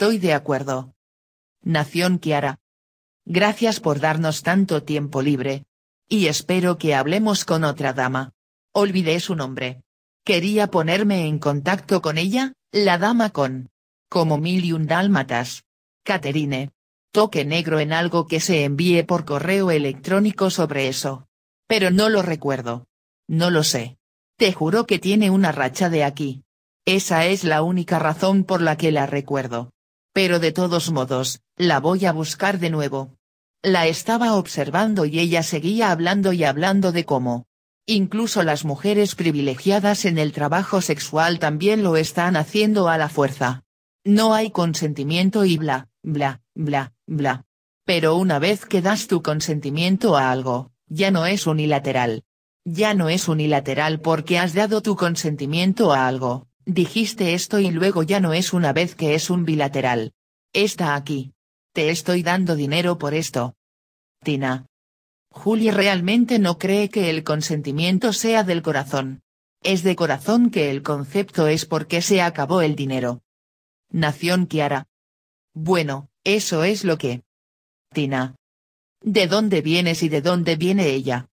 Speaker 1: Nación Kiara. Gracias por darnos tanto tiempo libre. Y espero que hablemos con otra dama. Olvidé su nombre. Quería ponerme en contacto con ella, la dama con. Como 1001 dálmatas. Catherine. Toque negro en algo que se envíe por correo electrónico sobre eso. Pero no lo recuerdo. No lo sé. Te juro que tiene una racha de aquí. Esa es la única razón por la que la recuerdo. Pero de todos modos, la voy a buscar de nuevo. La estaba observando y ella seguía hablando y hablando de cómo. Incluso las mujeres privilegiadas en el trabajo sexual también lo están haciendo a la fuerza. No hay consentimiento y bla, bla, bla, bla. Pero una vez que das tu consentimiento a algo, ya no es unilateral. Ya no es unilateral porque has dado tu consentimiento a algo, dijiste esto y luego ya no es una vez que es un bilateral. Está aquí. Te estoy dando dinero por esto. Tina. Julie realmente no cree que el consentimiento sea del corazón. Es de corazón que el concepto es porque se acabó el dinero. Nación Kiara. Bueno, eso es lo que. Tina. ¿De dónde vienes y de dónde viene ella?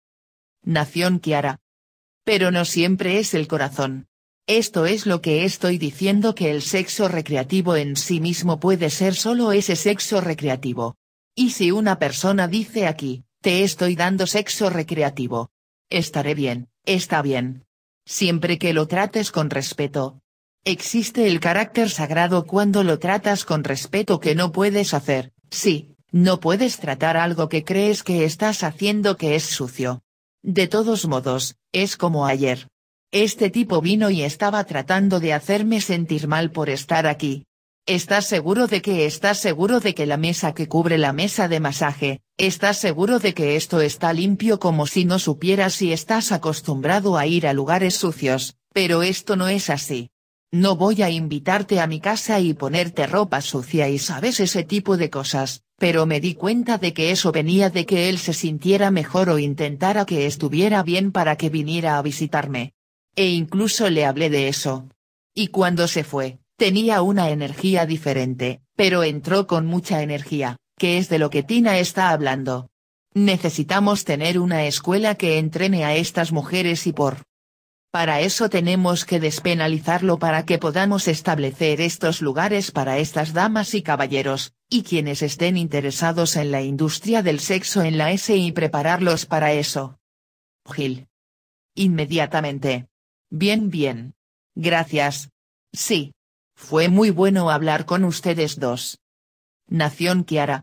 Speaker 1: Nación Kiara. Pero no siempre es el corazón. Esto es lo que estoy diciendo, que el sexo recreativo en sí mismo puede ser solo ese sexo recreativo. Y si una persona dice aquí, te estoy dando sexo recreativo. Estaré bien, está bien. Siempre que lo trates con respeto. Existe el carácter sagrado cuando lo tratas con respeto que no puedes hacer, sí, no puedes tratar algo que crees que estás haciendo que es sucio. De todos modos, es como ayer. Este tipo vino y estaba tratando de hacerme sentir mal por estar aquí. ¿Estás seguro de que la mesa que cubre la mesa de masaje, estás seguro de que esto está limpio? Como si no supieras si estás acostumbrado a ir a lugares sucios, pero esto no es así. No voy a invitarte a mi casa y ponerte ropa sucia y sabes ese tipo de cosas, pero me di cuenta de que eso venía de que él se sintiera mejor o intentara que estuviera bien para que viniera a visitarme. E incluso le hablé de eso. Y cuando se fue, tenía una energía diferente, pero entró con mucha energía, que es de lo que Tina está hablando. Necesitamos tener una escuela que entrene a estas mujeres y para eso tenemos que despenalizarlo para que podamos establecer estos lugares para estas damas y caballeros, y quienes estén interesados en la industria del sexo en la S y prepararlos para eso. Gil. Inmediatamente. Bien. Gracias. Sí. Fue muy bueno hablar con ustedes dos. Nación Kiara.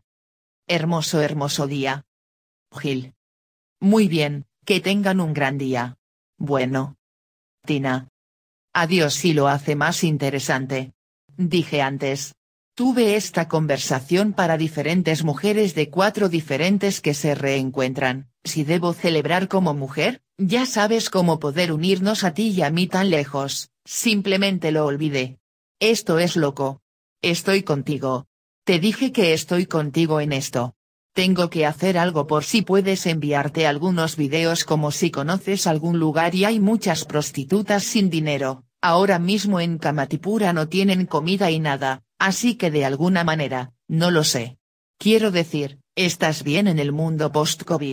Speaker 1: Hermoso día. Gil. Muy bien, que tengan un gran día. Bueno. Tina. Adiós. Si lo hace más interesante. Dije antes. Tuve esta conversación para diferentes mujeres de 4 diferentes que se reencuentran. Si debo celebrar como mujer, ya sabes cómo poder unirnos a ti y a mí tan lejos. Simplemente lo olvidé. Esto es loco. Estoy contigo. Te dije que estoy contigo en esto. Tengo que hacer algo por si puedes enviarte algunos videos como si conoces algún lugar y hay muchas prostitutas sin dinero. Ahora mismo en Kamatipura no tienen comida y nada, así que de alguna manera, no lo sé. Quiero decir, estás bien en el mundo post-COVID,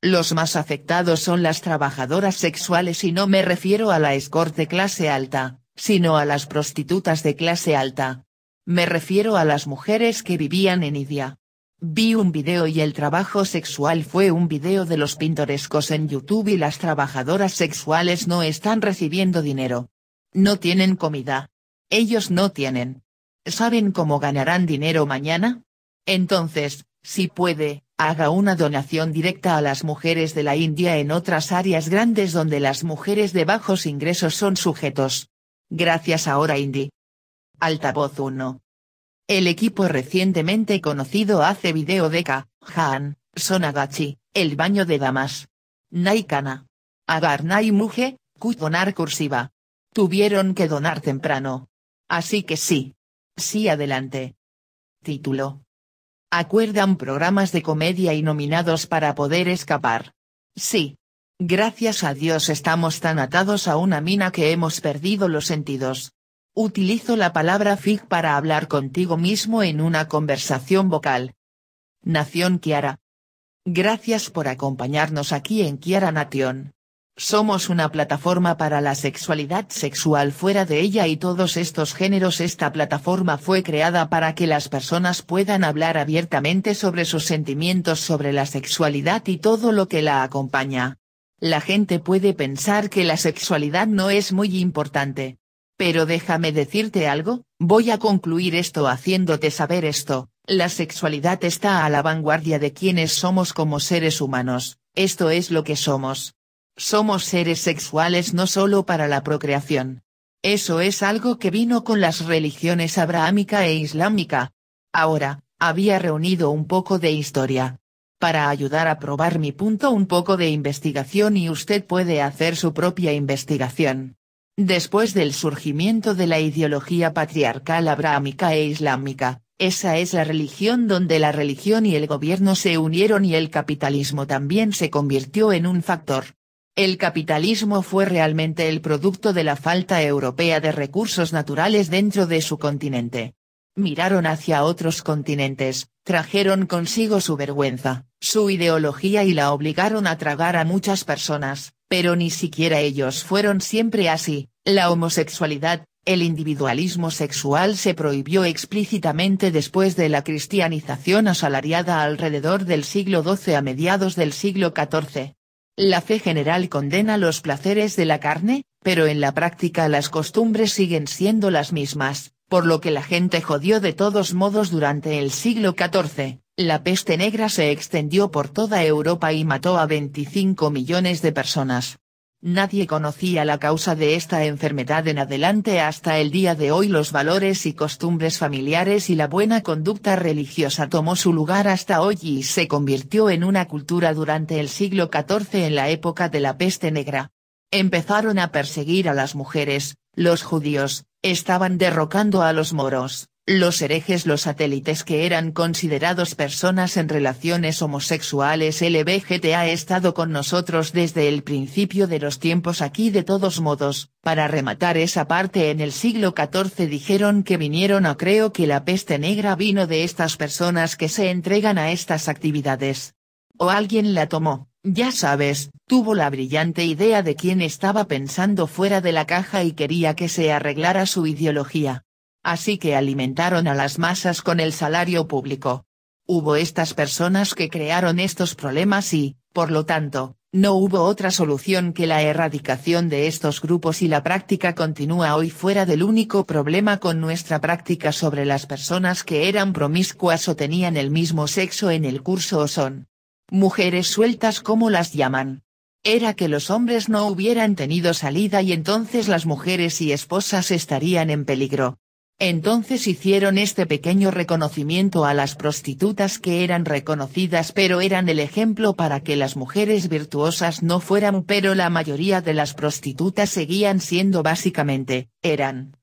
Speaker 1: Los más afectados son las trabajadoras sexuales y no me refiero a la escort de clase alta, sino a las prostitutas de clase alta. Me refiero a las mujeres que vivían en India. Vi un video y el trabajo sexual fue un video de los pintorescos en YouTube y las trabajadoras sexuales no están recibiendo dinero. No tienen comida. Ellos no tienen. ¿Saben cómo ganarán dinero mañana? Entonces, si puede, haga una donación directa a las mujeres de la India en otras áreas grandes donde las mujeres de bajos ingresos son sujetos. Gracias ahora Indy. Altavoz 1. El equipo recientemente conocido hace video de Han, Sonagachi, el baño de damas. Naikana. Agar Nai Muje, donar cursiva. Tuvieron que donar temprano. Así que sí. Sí adelante. Título. ¿Acuerdan programas de comedia y nominados para poder escapar? Sí. Gracias a Dios estamos tan atados a una mina que hemos perdido los sentidos. Utilizo la palabra fig para hablar contigo mismo en una conversación vocal. Nación Kiara. Gracias por acompañarnos aquí en Kiara Nation. Somos una plataforma para la sexualidad sexual fuera de ella y todos estos géneros. Esta plataforma fue creada para que las personas puedan hablar abiertamente sobre sus sentimientos sobre la sexualidad y todo lo que la acompaña. La gente puede pensar que la sexualidad no es muy importante. Pero déjame decirte algo, voy a concluir esto haciéndote saber esto, la sexualidad está a la vanguardia de quienes somos como seres humanos, esto es lo que somos. Somos seres sexuales no solo para la procreación. Eso es algo que vino con las religiones abrahámica e islámica. Ahora, había reunido un poco de historia. Para ayudar a probar mi punto, un poco de investigación y usted puede hacer su propia investigación. Después del surgimiento de la ideología patriarcal abrahámica e islámica, esa es la religión donde la religión y el gobierno se unieron y el capitalismo también se convirtió en un factor. El capitalismo fue realmente el producto de la falta europea de recursos naturales dentro de su continente. Miraron hacia otros continentes, trajeron consigo su vergüenza, su ideología y la obligaron a tragar a muchas personas. Pero ni siquiera ellos fueron siempre así. La homosexualidad, el individualismo sexual se prohibió explícitamente después de la cristianización asalariada alrededor del siglo XII a mediados del siglo XIV. La fe general condena los placeres de la carne, pero en la práctica las costumbres siguen siendo las mismas, por lo que la gente jodió de todos modos durante el siglo XIV. La peste negra se extendió por toda Europa y mató a 25 millones de personas. Nadie conocía la causa de esta enfermedad en adelante hasta el día de hoy. Los valores y costumbres familiares y la buena conducta religiosa tomó su lugar hasta hoy y se convirtió en una cultura durante el siglo XIV en la época de la peste negra. Empezaron a perseguir a las mujeres, los judíos, estaban derrocando a los moros. Los herejes, los satélites que eran considerados personas en relaciones homosexuales. LBGT ha estado con nosotros desde el principio de los tiempos aquí. De todos modos, para rematar esa parte, en el siglo XIV dijeron que vinieron a creo que la peste negra vino de estas personas que se entregan a estas actividades. O alguien la tomó, ya sabes, tuvo la brillante idea de quien estaba pensando fuera de la caja y quería que se arreglara su ideología. Así que alimentaron a las masas con el salario público. Hubo estas personas que crearon estos problemas y, por lo tanto, no hubo otra solución que la erradicación de estos grupos y la práctica continúa hoy fuera del único problema con nuestra práctica sobre las personas que eran promiscuas o tenían el mismo sexo en el curso o son mujeres sueltas como las llaman. Era que los hombres no hubieran tenido salida y entonces las mujeres y esposas estarían en peligro. Entonces hicieron este pequeño reconocimiento a las prostitutas que eran reconocidas pero eran el ejemplo para que las mujeres virtuosas no fueran, pero la mayoría de las prostitutas seguían siendo básicamente, eran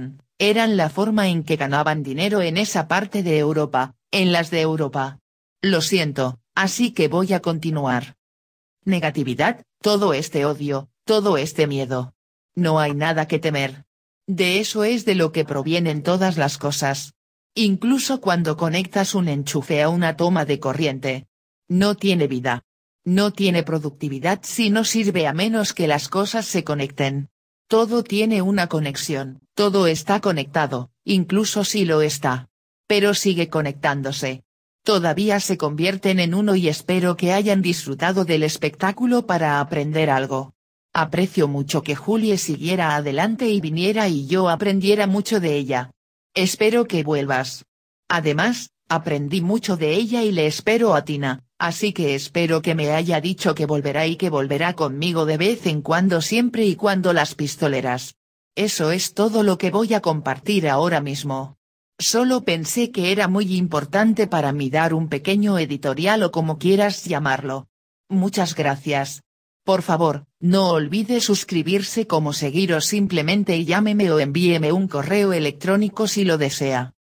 Speaker 1: la forma en que ganaban dinero en esa parte de Europa, en las de Europa. Lo siento, así que voy a continuar. Negatividad, todo este odio, todo este miedo. No hay nada que temer. De eso es de lo que provienen todas las cosas. Incluso cuando conectas un enchufe a una toma de corriente. No tiene vida. No tiene productividad si no sirve a menos que las cosas se conecten. Todo tiene una conexión, todo está conectado, incluso si lo está. Pero sigue conectándose. Todavía se convierten en uno y espero que hayan disfrutado del espectáculo para aprender algo. Aprecio mucho que Julie siguiera adelante y viniera y yo aprendiera mucho de ella. Espero que vuelvas. Además, aprendí mucho de ella y le espero a Tina, así que espero que me haya dicho que volverá y que volverá conmigo de vez en cuando siempre y cuando las pistoleras. Eso es todo lo que voy a compartir ahora mismo. Solo pensé que era muy importante para mí dar un pequeño editorial o como quieras llamarlo. Muchas gracias. Por favor, no olvide suscribirse como seguir o simplemente llámeme o envíeme un correo electrónico si lo desea.